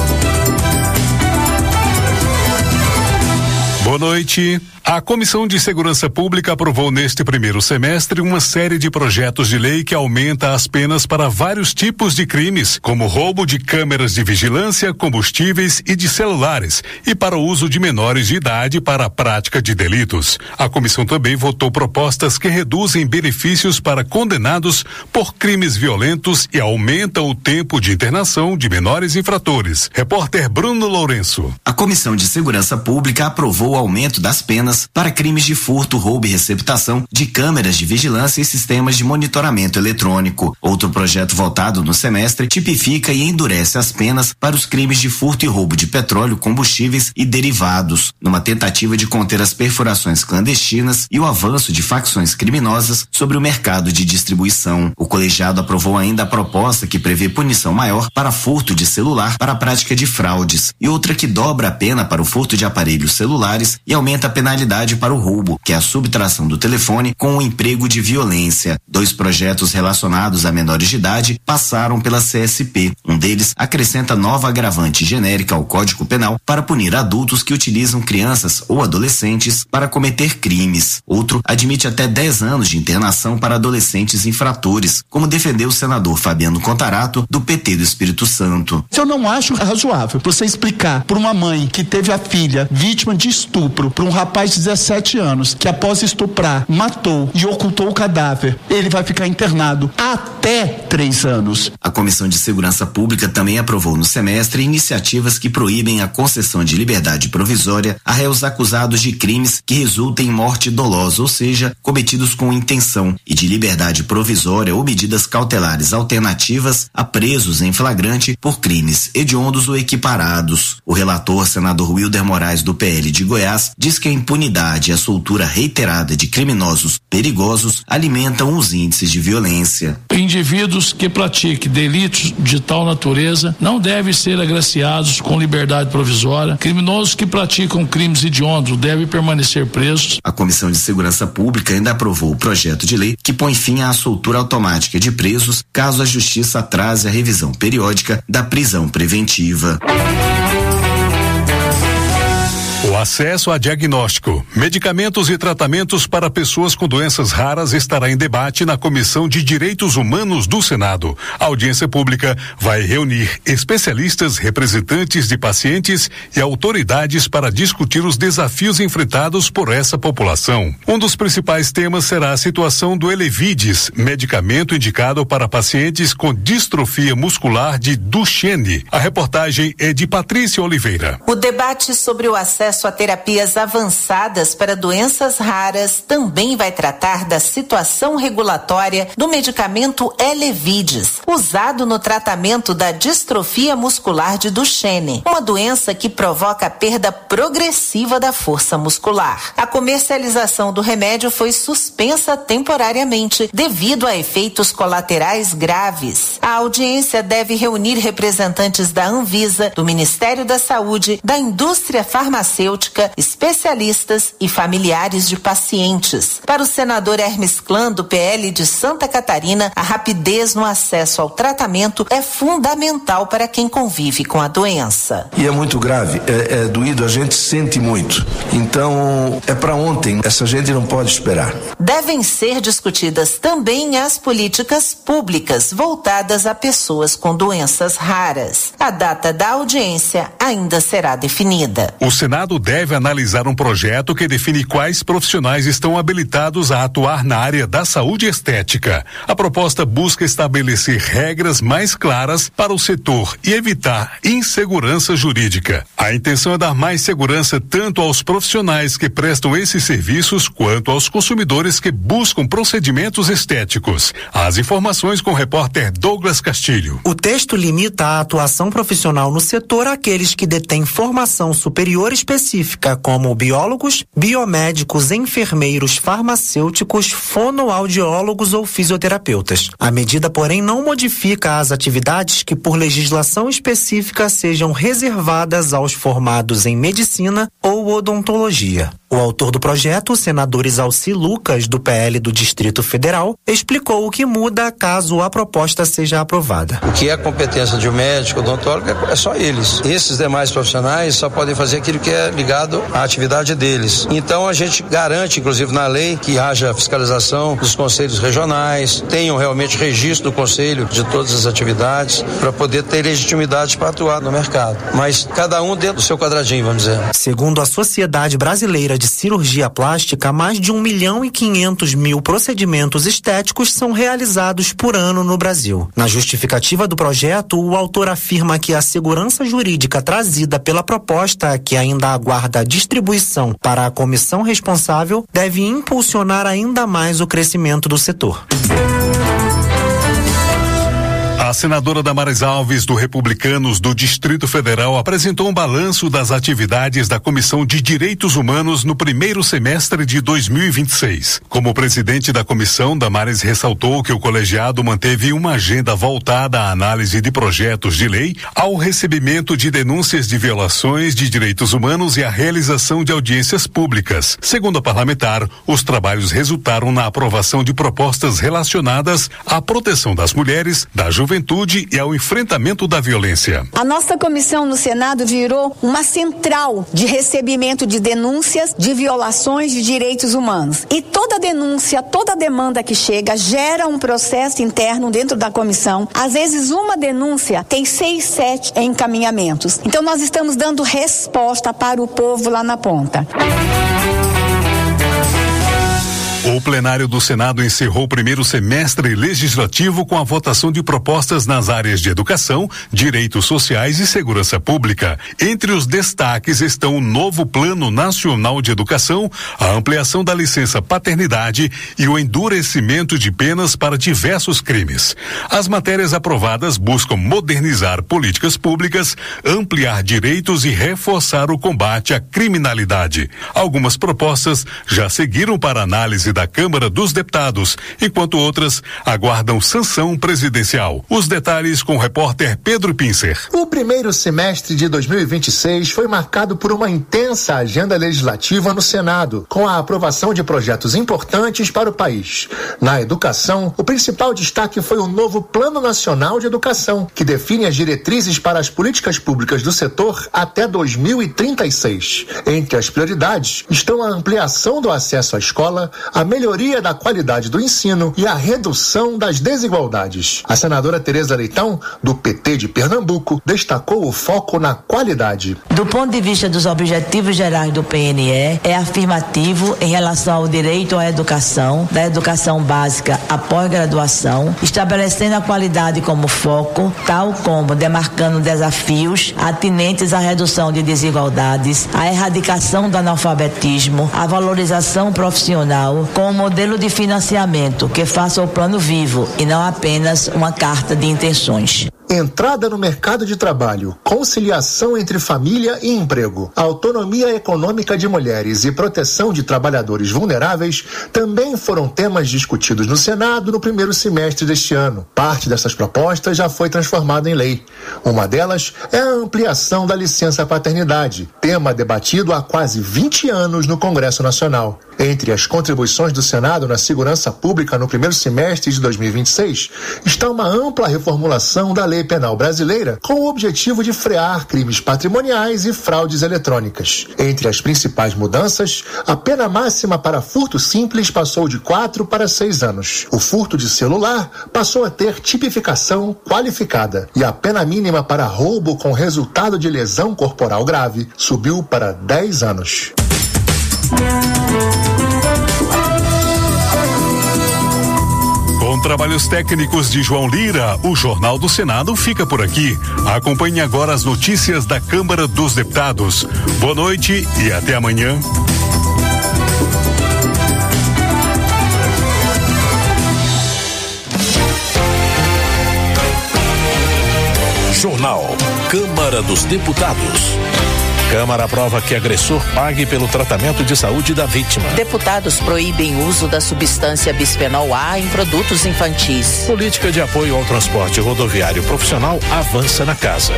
Boa noite. A Comissão de Segurança Pública aprovou neste primeiro semestre uma série de projetos de lei que aumenta as penas para vários tipos de crimes, como roubo de câmeras de vigilância, combustíveis e de celulares, e para o uso de menores de idade para a prática de delitos. A comissão também votou propostas que reduzem benefícios para condenados por crimes violentos e aumentam o tempo de internação de menores infratores. Repórter Bruno Lourenço. A Comissão de Segurança Pública aprovou o aumento das penas para crimes de furto, roubo e receptação de câmeras de vigilância e sistemas de monitoramento eletrônico. Outro projeto votado no semestre tipifica e endurece as penas para os crimes de furto e roubo de petróleo, combustíveis e derivados, numa tentativa de conter as perfurações clandestinas e o avanço de facções criminosas sobre o mercado de distribuição. O colegiado aprovou ainda a proposta que prevê punição maior para furto de celular para a prática de fraudes e outra que dobra a pena para o furto de aparelhos celulares e aumenta a penalidade para o roubo, que é a subtração do telefone com o emprego de violência. Dois projetos relacionados a menores de idade passaram pela C S P. Um deles acrescenta nova agravante genérica ao Código Penal para punir adultos que utilizam crianças ou adolescentes para cometer crimes. Outro admite até dez anos de internação para adolescentes infratores, como defendeu o senador Fabiano Contarato, do P T do Espírito Santo. Eu não acho razoável você explicar para uma mãe que teve a filha vítima de estupro, para um rapaz de dezessete anos, que após estuprar, matou e ocultou o cadáver, ele vai ficar internado até três anos. A Comissão de Segurança Pública também aprovou no semestre iniciativas que proíbem a concessão de liberdade provisória a réus acusados de crimes que resultem em morte dolosa, ou seja, cometidos com intenção, e de liberdade provisória ou medidas cautelares alternativas a presos em flagrante por crimes hediondos ou equiparados. O relator, senador Wilder Moraes, do P L de Goiás, diz que a impunidade e a soltura reiterada de criminosos perigosos alimentam os índices de violência. Indivíduos que pratiquem delitos de tal natureza não devem ser agraciados com liberdade provisória. Criminosos que praticam crimes hediondos devem permanecer presos. A Comissão de Segurança Pública ainda aprovou o projeto de lei que põe fim à soltura automática de presos caso a Justiça atrase a revisão periódica da prisão preventiva. O acesso a diagnóstico, medicamentos e tratamentos para pessoas com doenças raras estará em debate na Comissão de Direitos Humanos do Senado. A audiência pública vai reunir especialistas, representantes de pacientes e autoridades para discutir os desafios enfrentados por essa população. Um dos principais temas será a situação do Elevidys, medicamento indicado para pacientes com distrofia muscular de Duchenne. A reportagem é de Patrícia Oliveira. O debate sobre o acesso a terapias avançadas para doenças raras também vai tratar da situação regulatória do medicamento Elevidys, usado no tratamento da distrofia muscular de Duchenne, uma doença que provoca a perda progressiva da força muscular. A comercialização do remédio foi suspensa temporariamente devido a efeitos colaterais graves. A audiência deve reunir representantes da Anvisa, do Ministério da Saúde, da indústria farmacêutica, especialistas e familiares de pacientes. Para o senador Hermes Clã, do P L de Santa Catarina, a rapidez no acesso ao tratamento é fundamental para quem convive com a doença. E é muito grave, é, é doído, a gente sente muito. Então, é para ontem, essa gente não pode esperar. Devem ser discutidas também as políticas públicas voltadas a pessoas com doenças raras. A data da audiência ainda será definida. O Senado deve analisar um projeto que define quais profissionais estão habilitados a atuar na área da saúde estética. A proposta busca estabelecer regras mais claras para o setor e evitar insegurança jurídica. A intenção é dar mais segurança tanto aos profissionais que prestam esses serviços quanto aos consumidores que buscam procedimentos estéticos. As informações com o repórter Douglas Castilho. O texto limita a atuação profissional no setor àqueles que detêm formação superior específica, como biólogos, biomédicos, enfermeiros, farmacêuticos, fonoaudiólogos ou fisioterapeutas. A medida, porém, não modifica as atividades que, por legislação específica, sejam reservadas aos formados em medicina ou odontologia. O autor do projeto, o senador Isalci Lucas, do P L do Distrito Federal, explicou o que muda caso a proposta seja aprovada. O que é a competência de um médico, odontólogo, é só eles. Esses demais profissionais só podem fazer aquilo que é ligado à atividade deles. Então a gente garante, inclusive na lei, que haja fiscalização dos conselhos regionais, tenham realmente registro do conselho de todas as atividades, para poder ter legitimidade para atuar no mercado. Mas cada um dentro do seu quadradinho, vamos dizer. Segundo a Sociedade Brasileira de Cirurgia Plástica, mais de um milhão e quinhentos mil procedimentos estéticos são realizados por ano no Brasil. Na justificativa do projeto, o autor afirma que a segurança jurídica trazida pela proposta, que ainda aguarda distribuição para a comissão responsável, deve impulsionar ainda mais o crescimento do setor. A senadora Damares Alves, do Republicanos do Distrito Federal, apresentou um balanço das atividades da Comissão de Direitos Humanos no primeiro semestre de dois mil e vinte e seis. Como presidente da comissão, Damares ressaltou que o colegiado manteve uma agenda voltada à análise de projetos de lei, ao recebimento de denúncias de violações de direitos humanos e à realização de audiências públicas. Segundo a parlamentar, os trabalhos resultaram na aprovação de propostas relacionadas à proteção das mulheres, da juventude e ao enfrentamento da violência. A nossa comissão no Senado virou uma central de recebimento de denúncias de violações de direitos humanos. E toda denúncia, toda demanda que chega gera um processo interno dentro da comissão. Às vezes uma denúncia tem seis, sete encaminhamentos. Então nós estamos dando resposta para o povo lá na ponta. O plenário do Senado encerrou o primeiro semestre legislativo com a votação de propostas nas áreas de educação, direitos sociais e segurança pública. Entre os destaques estão o novo Plano Nacional de Educação, a ampliação da licença paternidade e o endurecimento de penas para diversos crimes. As matérias aprovadas buscam modernizar políticas públicas, ampliar direitos e reforçar o combate à criminalidade. Algumas propostas já seguiram para análise da Câmara dos Deputados, enquanto outras aguardam sanção presidencial. Os detalhes com o repórter Pedro Pincer. O primeiro semestre de dois mil e vinte e seis foi marcado por uma intensa agenda legislativa no Senado, com a aprovação de projetos importantes para o país. Na educação, o principal destaque foi o novo Plano Nacional de Educação, que define as diretrizes para as políticas públicas do setor até dois mil e trinta e seis. Entre as prioridades estão a ampliação do acesso à escola, a melhoria da qualidade do ensino e a redução das desigualdades. A senadora Tereza Leitão, do P T de Pernambuco, destacou o foco na qualidade. Do ponto de vista dos objetivos gerais do P N E, é afirmativo em relação ao direito à educação, da educação básica à pós-graduação, estabelecendo a qualidade como foco, tal como demarcando desafios atinentes à redução de desigualdades, à erradicação do analfabetismo, à valorização profissional, com um modelo de financiamento que faça o plano vivo e não apenas uma carta de intenções. Entrada no mercado de trabalho, conciliação entre família e emprego, autonomia econômica de mulheres e proteção de trabalhadores vulneráveis também foram temas discutidos no Senado no primeiro semestre deste ano. Parte dessas propostas já foi transformada em lei. Uma delas é a ampliação da licença paternidade, tema debatido há quase vinte anos no Congresso Nacional. Entre as contribuições do Senado na segurança pública no primeiro semestre de dois mil e vinte e seis está uma ampla reformulação da lei penal brasileira com o objetivo de frear crimes patrimoniais e fraudes eletrônicas. Entre as principais mudanças, a pena máxima para furto simples passou de quatro para seis anos. O furto de celular passou a ter tipificação qualificada e a pena mínima para roubo com resultado de lesão corporal grave subiu para dez anos. Com trabalhos técnicos de João Lira, o Jornal do Senado fica por aqui. Acompanhe agora as notícias da Câmara dos Deputados. Boa noite e até amanhã. Jornal Câmara dos Deputados. Câmara aprova que agressor pague pelo tratamento de saúde da vítima. Deputados proíbem o uso da substância bisfenol A em produtos infantis. Política de apoio ao transporte rodoviário profissional avança na casa.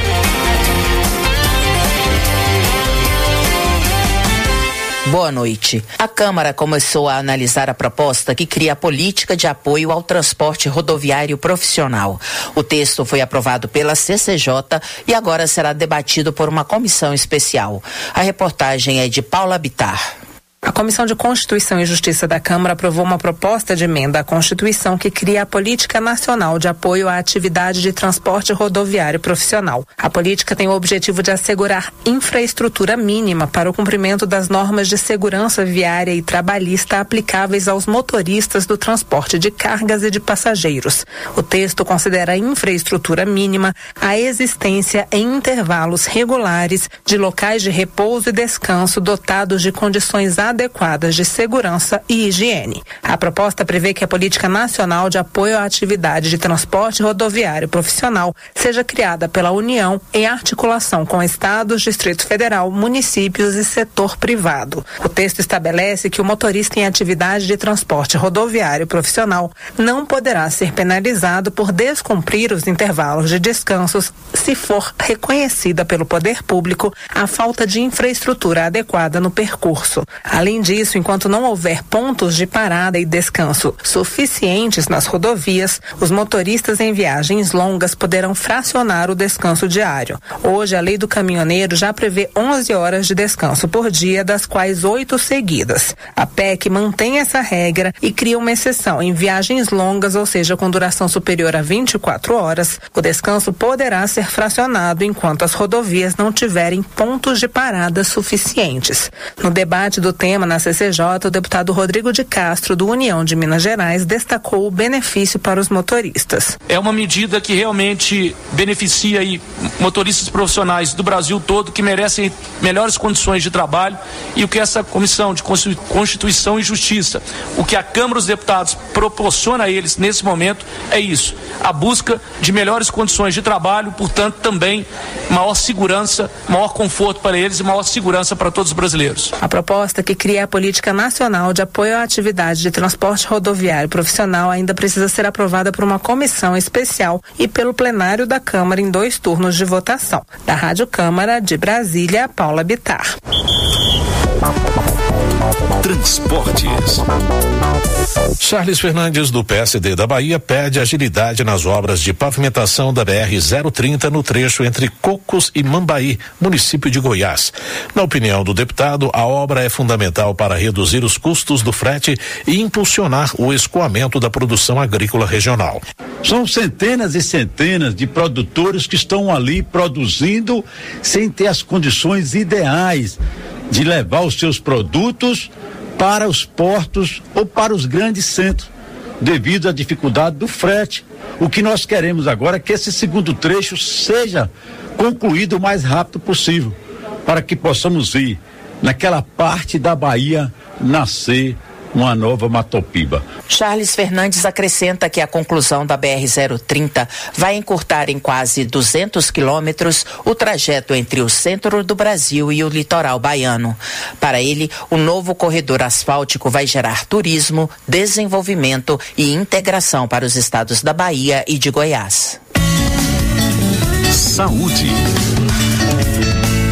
Boa noite. A Câmara começou a analisar a proposta que cria a política de apoio ao transporte rodoviário profissional. O texto foi aprovado pela C C J e agora será debatido por uma comissão especial. A reportagem é de Paula Bittar. A Comissão de Constituição e Justiça da Câmara aprovou uma proposta de emenda à Constituição que cria a Política Nacional de Apoio à Atividade de Transporte Rodoviário Profissional. A política tem o objetivo de assegurar infraestrutura mínima para o cumprimento das normas de segurança viária e trabalhista aplicáveis aos motoristas do transporte de cargas e de passageiros. O texto considera infraestrutura mínima a existência em intervalos regulares de locais de repouso e descanso dotados de condições adequadas adequadas de segurança e higiene. A proposta prevê que a Política Nacional de Apoio à Atividade de Transporte Rodoviário Profissional seja criada pela União em articulação com estados, Distrito Federal, municípios e setor privado. O texto estabelece que o motorista em atividade de transporte rodoviário profissional não poderá ser penalizado por descumprir os intervalos de descansos se for reconhecida pelo poder público a falta de infraestrutura adequada no percurso. Além disso, enquanto não houver pontos de parada e descanso suficientes nas rodovias, os motoristas em viagens longas poderão fracionar o descanso diário. Hoje, a lei do caminhoneiro já prevê onze horas de descanso por dia, das quais oito seguidas. A P E C mantém essa regra e cria uma exceção em viagens longas, ou seja, com duração superior a vinte e quatro horas. O descanso poderá ser fracionado enquanto as rodovias não tiverem pontos de parada suficientes. No debate do tema na C C J, o deputado Rodrigo de Castro, do União de Minas Gerais, destacou o benefício para os motoristas. É uma medida que realmente beneficia aí motoristas profissionais do Brasil todo que merecem melhores condições de trabalho, e o que essa Comissão de Constituição e Justiça, o que a Câmara dos Deputados proporciona a eles nesse momento é isso, a busca de melhores condições de trabalho, portanto também maior segurança, maior conforto para eles e maior segurança para todos os brasileiros. A proposta que cria a Política Nacional de Apoio à Atividade de Transporte Rodoviário Profissional ainda precisa ser aprovada por uma comissão especial e pelo plenário da Câmara em dois turnos de votação. Da Rádio Câmara de Brasília, Paula Bittar. Transportes. Charles Fernandes, do P S D da Bahia, pede agilidade nas obras de pavimentação da B R zero trinta no trecho entre Cocos e Mambaí, município de Goiás. Na opinião do deputado, a obra é fundamental para reduzir os custos do frete e impulsionar o escoamento da produção agrícola regional. São centenas e centenas de produtores que estão ali produzindo sem ter as condições ideais de levar os seus produtos para os portos ou para os grandes centros, devido à dificuldade do frete. O que nós queremos agora é que esse segundo trecho seja concluído o mais rápido possível, para que possamos ir naquela parte da Bahia nascer uma nova Matopiba. Charles Fernandes acrescenta que a conclusão da B R zero trinta vai encurtar em quase duzentos quilômetros o trajeto entre o centro do Brasil e o litoral baiano. Para ele, o novo corredor asfáltico vai gerar turismo, desenvolvimento e integração para os estados da Bahia e de Goiás. Saúde.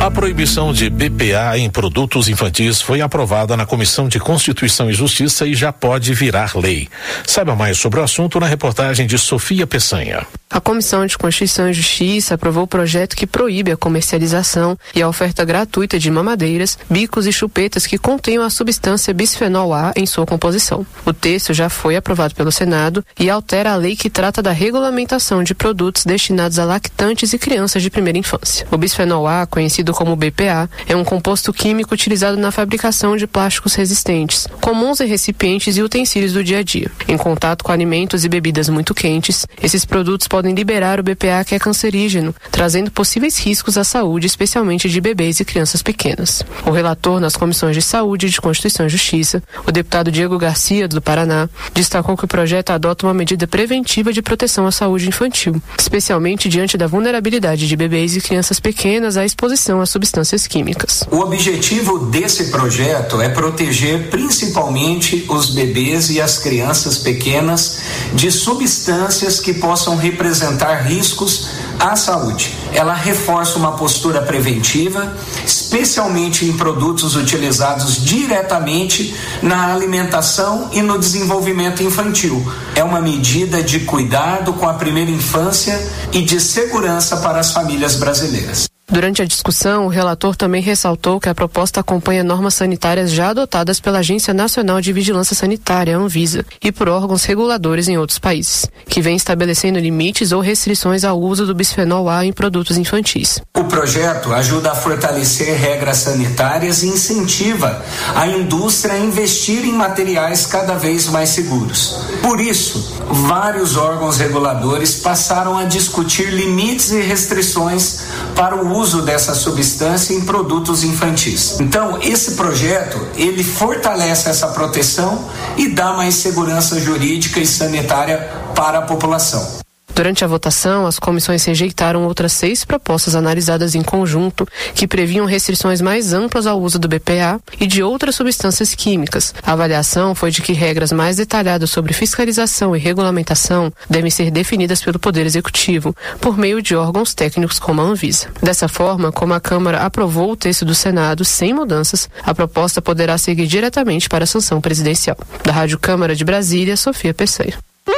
A proibição de B P A em produtos infantis foi aprovada na Comissão de Constituição e Justiça e já pode virar lei. Saiba mais sobre o assunto na reportagem de Sofia Peçanha. A Comissão de Constituição e Justiça aprovou o projeto que proíbe a comercialização e a oferta gratuita de mamadeiras, bicos e chupetas que contenham a substância bisfenol A em sua composição. O texto já foi aprovado pelo Senado e altera a lei que trata da regulamentação de produtos destinados a lactantes e crianças de primeira infância. O bisfenol A, conhecido como B P A, é um composto químico utilizado na fabricação de plásticos resistentes, comuns em recipientes e utensílios do dia a dia. Em contato com alimentos e bebidas muito quentes, esses produtos podem liberar o B P A, que é cancerígeno, trazendo possíveis riscos à saúde, especialmente de bebês e crianças pequenas. O relator nas comissões de Saúde, de Constituição e Justiça, o deputado Diego Garcia, do Paraná, destacou que o projeto adota uma medida preventiva de proteção à saúde infantil, especialmente diante da vulnerabilidade de bebês e crianças pequenas à exposição a substâncias químicas. O objetivo desse projeto é proteger principalmente os bebês e as crianças pequenas de substâncias que possam representar riscos à saúde. Ela reforça uma postura preventiva, especialmente em produtos utilizados diretamente na alimentação e no desenvolvimento infantil. É uma medida de cuidado com a primeira infância e de segurança para as famílias brasileiras. Durante a discussão, o relator também ressaltou que a proposta acompanha normas sanitárias já adotadas pela Agência Nacional de Vigilância Sanitária, Anvisa, e por órgãos reguladores em outros países, que vem estabelecendo limites ou restrições ao uso do bisfenol A em produtos infantis. O projeto ajuda a fortalecer regras sanitárias e incentiva a indústria a investir em materiais cada vez mais seguros. Por isso, vários órgãos reguladores passaram a discutir limites e restrições para o uso dessa substância em produtos infantis. Então, esse projeto, ele fortalece essa proteção e dá mais segurança jurídica e sanitária para a população. Durante a votação, as comissões rejeitaram outras seis propostas analisadas em conjunto que previam restrições mais amplas ao uso do B P A e de outras substâncias químicas. A avaliação foi de que regras mais detalhadas sobre fiscalização e regulamentação devem ser definidas pelo Poder Executivo, por meio de órgãos técnicos como a Anvisa. Dessa forma, como a Câmara aprovou o texto do Senado sem mudanças, a proposta poderá seguir diretamente para a sanção presidencial. Da Rádio Câmara de Brasília, Sofia Peçanha.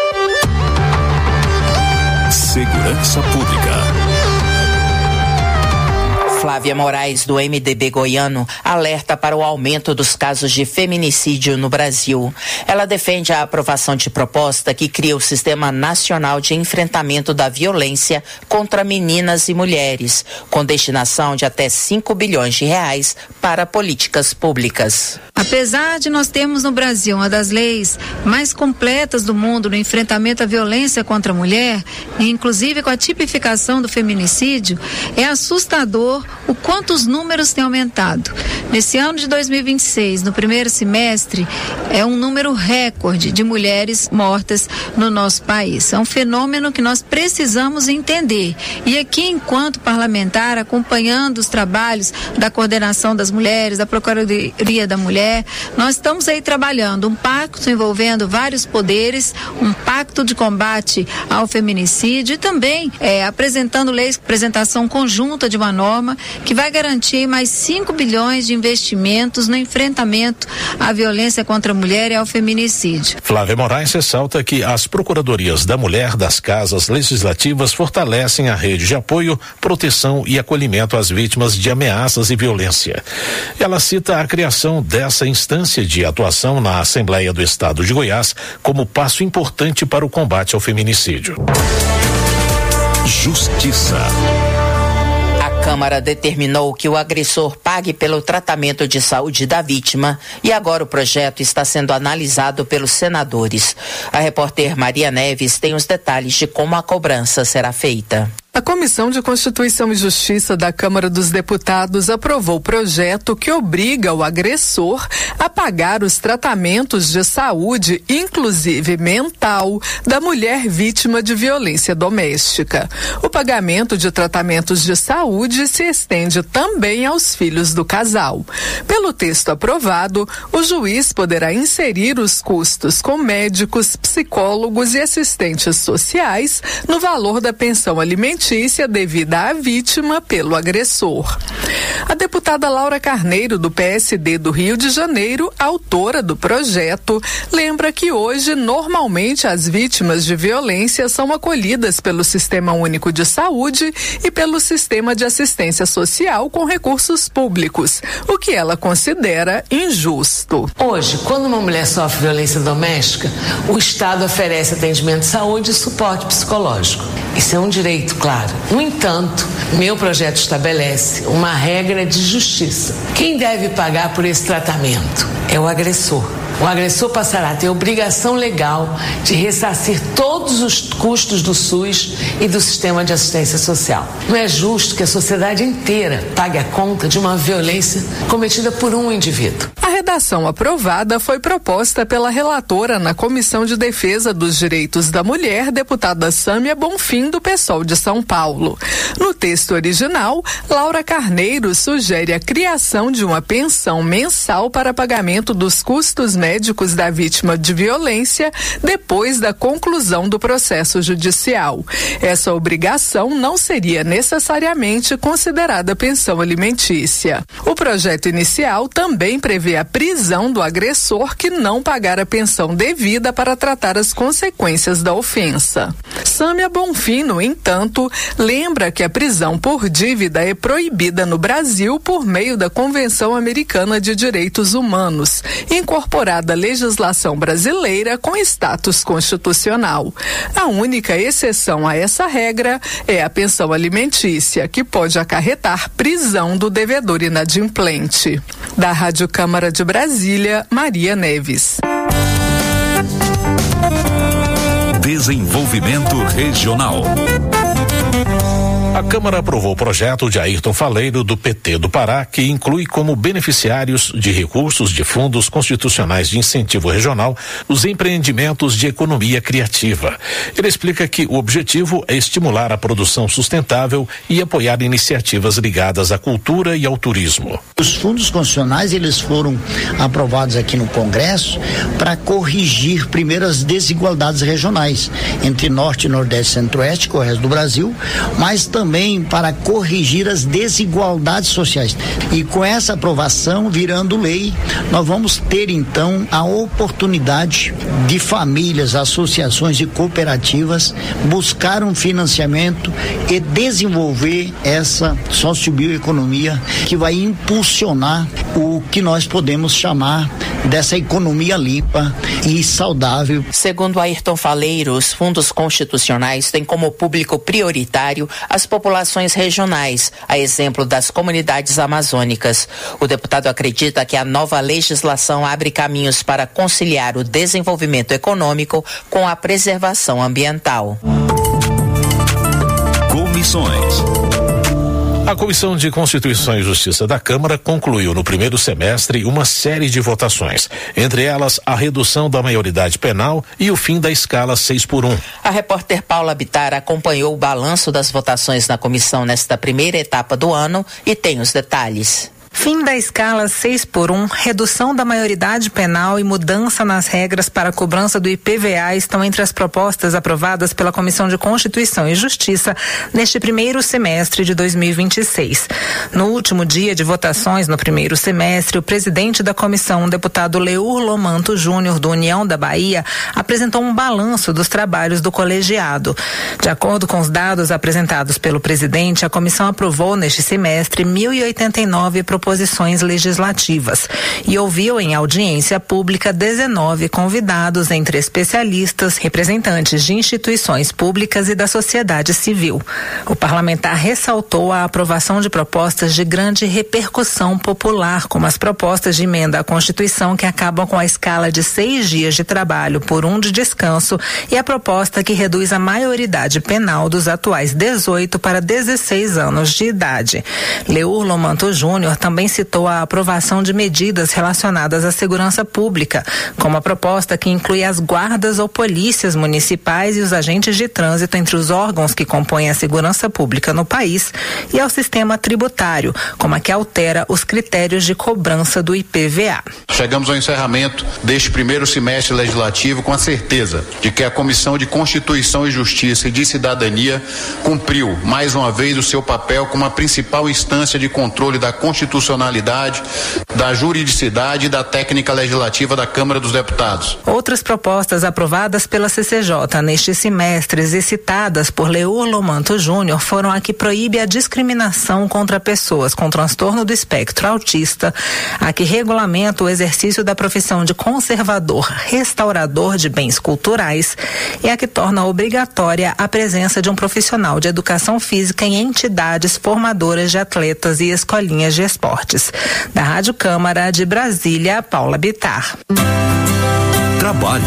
Segurança Pública. Flávia Moraes, do M D B goiano, alerta para o aumento dos casos de feminicídio no Brasil. Ela defende a aprovação de proposta que cria o Sistema Nacional de Enfrentamento da Violência contra Meninas e Mulheres, com destinação de até cinco bilhões de reais para políticas públicas. Apesar de nós termos no Brasil uma das leis mais completas do mundo no enfrentamento à violência contra a mulher, inclusive com a tipificação do feminicídio, é assustador o quanto os números têm aumentado. Nesse ano de dois mil e vinte e seis, no primeiro semestre, é um número recorde de mulheres mortas no nosso país. É um fenômeno que nós precisamos entender. E aqui, enquanto parlamentar, acompanhando os trabalhos da coordenação das mulheres, da Procuradoria da Mulher, nós estamos aí trabalhando um pacto envolvendo vários poderes, um pacto de combate ao feminicídio e também é, apresentando leis, apresentação conjunta de uma norma que vai garantir mais cinco bilhões de investimentos no enfrentamento à violência contra a mulher e ao feminicídio. Flávia Moraes ressalta que as Procuradorias da Mulher das Casas Legislativas fortalecem a rede de apoio, proteção e acolhimento às vítimas de ameaças e violência. Ela cita a criação dessa instância de atuação na Assembleia do Estado de Goiás como passo importante para o combate ao feminicídio. Justiça. A Câmara determinou que o agressor pague pelo tratamento de saúde da vítima e agora o projeto está sendo analisado pelos senadores. A repórter Maria Neves tem os detalhes de como a cobrança será feita. A Comissão de Constituição e Justiça da Câmara dos Deputados aprovou o projeto que obriga o agressor a pagar os tratamentos de saúde, inclusive mental, da mulher vítima de violência doméstica. O pagamento de tratamentos de saúde se estende também aos filhos do casal. Pelo texto aprovado, o juiz poderá inserir os custos com médicos, psicólogos e assistentes sociais no valor da pensão alimentícia alimentícia devida à vítima pelo agressor. A deputada Laura Carneiro, do P S D do Rio de Janeiro, autora do projeto, lembra que hoje, normalmente, as vítimas de violência são acolhidas pelo Sistema Único de Saúde e pelo Sistema de Assistência Social com recursos públicos, o que ela considera injusto. Hoje, quando uma mulher sofre violência doméstica, o Estado oferece atendimento de saúde e suporte psicológico. Isso é um direito, claro. No entanto, meu projeto estabelece uma regra de justiça. Quem deve pagar por esse tratamento é o agressor. O agressor passará a ter obrigação legal de ressarcir todos os custos do SUS e do sistema de assistência social. Não é justo que a sociedade inteira pague a conta de uma violência cometida por um indivíduo. A redação aprovada foi proposta pela relatora na Comissão de Defesa dos Direitos da Mulher, deputada Sâmia Bonfim, do PSOL de São Paulo. No texto original, Laura Carneiro sugere a criação de uma pensão mensal para pagamento dos custos médicos da vítima de violência depois da conclusão do processo judicial. Essa obrigação não seria necessariamente considerada pensão alimentícia. O projeto inicial também prevê a prisão do agressor que não pagar a pensão devida para tratar as consequências da ofensa. Sâmia Bonfim, no entanto, lembra que a prisão por dívida é proibida no Brasil por meio da Convenção Americana de Direitos Humanos, incorporada à legislação brasileira com status constitucional. A única exceção a essa regra é a pensão alimentícia, que pode acarretar prisão do devedor inadimplente. Da Rádio Câmara de Brasília, Maria Neves. Desenvolvimento Regional. A Câmara aprovou o projeto de Ayrton Faleiro, do P T do Pará, que inclui como beneficiários de recursos de fundos constitucionais de incentivo regional os empreendimentos de economia criativa. Ele explica que o objetivo é estimular a produção sustentável e apoiar iniciativas ligadas à cultura e ao turismo. Os fundos constitucionais, eles foram aprovados aqui no Congresso para corrigir primeiro as desigualdades regionais entre Norte, Nordeste e Centro-Oeste, com o resto do Brasil, mas também também para corrigir as desigualdades sociais. E com essa aprovação virando lei, nós vamos ter então a oportunidade de famílias, associações e cooperativas buscar um financiamento e desenvolver essa sociobioeconomia que vai impulsionar o que nós podemos chamar dessa economia limpa e saudável. Segundo Ayrton Faleiro, os fundos constitucionais têm como público prioritário as populações regionais, a exemplo das comunidades amazônicas. O deputado acredita que a nova legislação abre caminhos para conciliar o desenvolvimento econômico com a preservação ambiental. Comissões. A Comissão de Constituição e Justiça da Câmara concluiu no primeiro semestre uma série de votações, entre elas a redução da maioridade penal e o fim da escala seis por um. A repórter Paula Bittar acompanhou o balanço das votações na comissão nesta primeira etapa do ano e tem os detalhes. Fim da escala seis por um, redução da maioridade penal e mudança nas regras para a cobrança do I P V A estão entre as propostas aprovadas pela Comissão de Constituição e Justiça neste primeiro semestre de dois mil e vinte e seis. No último dia de votações no primeiro semestre, o presidente da comissão, o deputado Leur Lomanto Júnior, do União da Bahia, apresentou um balanço dos trabalhos do colegiado. De acordo com os dados apresentados pelo presidente, a comissão aprovou neste semestre mil e oitenta e nove proposições proposições legislativas e ouviu em audiência pública dezenove convidados, entre especialistas, representantes de instituições públicas e da sociedade civil. O parlamentar ressaltou a aprovação de propostas de grande repercussão popular, como as propostas de emenda à Constituição que acabam com a escala de seis dias de trabalho por um de descanso e a proposta que reduz a maioridade penal dos atuais dezoito para dezesseis anos de idade. Leur Lomanto Júnior também citou a aprovação de medidas relacionadas à segurança pública, como a proposta que inclui as guardas ou polícias municipais e os agentes de trânsito entre os órgãos que compõem a segurança pública no país, e ao sistema tributário, como a que altera os critérios de cobrança do I P V A. Chegamos ao encerramento deste primeiro semestre legislativo com a certeza de que a Comissão de Constituição e Justiça e de Cidadania cumpriu mais uma vez o seu papel como a principal instância de controle da constitucionalidade, da juridicidade e da técnica legislativa da Câmara dos Deputados. Outras propostas aprovadas pela C C J neste semestre e citadas por Leor Lomanto Júnior foram a que proíbe a discriminação contra pessoas com transtorno do espectro autista, a que regulamenta o exercício da profissão de conservador restaurador de bens culturais e a que torna obrigatória a presença de um profissional de educação física em entidades formadoras de atletas e escolinhas de esportes. Da Rádio Câmara de Brasília, Paula Bittar. Trabalho.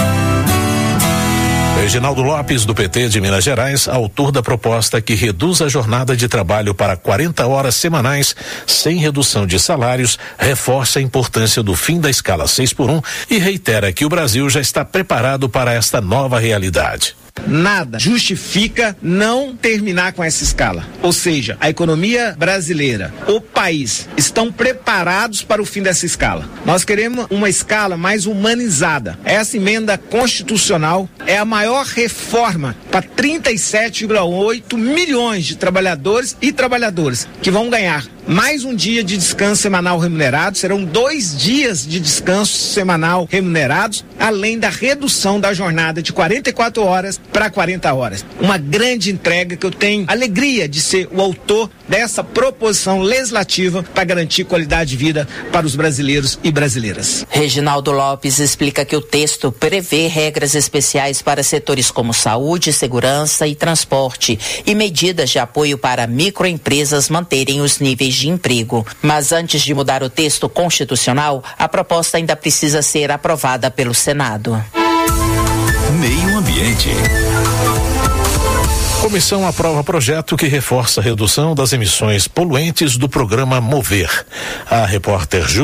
Reginaldo Lopes, do P T de Minas Gerais, autor da proposta que reduz a jornada de trabalho para quarenta horas semanais, sem redução de salários, reforça a importância do fim da escala seis por um e reitera que o Brasil já está preparado para esta nova realidade. Nada justifica não terminar com essa escala. Ou seja, a economia brasileira, o país, estão preparados para o fim dessa escala. Nós queremos uma escala mais humanizada. Essa emenda constitucional é a maior reforma para trinta e sete vírgula oito milhões de trabalhadores e trabalhadoras que vão ganhar mais um dia de descanso semanal remunerado, serão dois dias de descanso semanal remunerados, além da redução da jornada de quarenta e quatro horas para quarenta horas. Uma grande entrega que eu tenho alegria de ser o autor dessa proposição legislativa para garantir qualidade de vida para os brasileiros e brasileiras. Reginaldo Lopes explica que o texto prevê regras especiais para setores como saúde, segurança e transporte e medidas de apoio para microempresas manterem os níveis de emprego. Mas antes de mudar o texto constitucional, a proposta ainda precisa ser aprovada pelo Senado. Meio Ambiente. Comissão aprova projeto que reforça a redução das emissões poluentes do programa Mover. A repórter Ju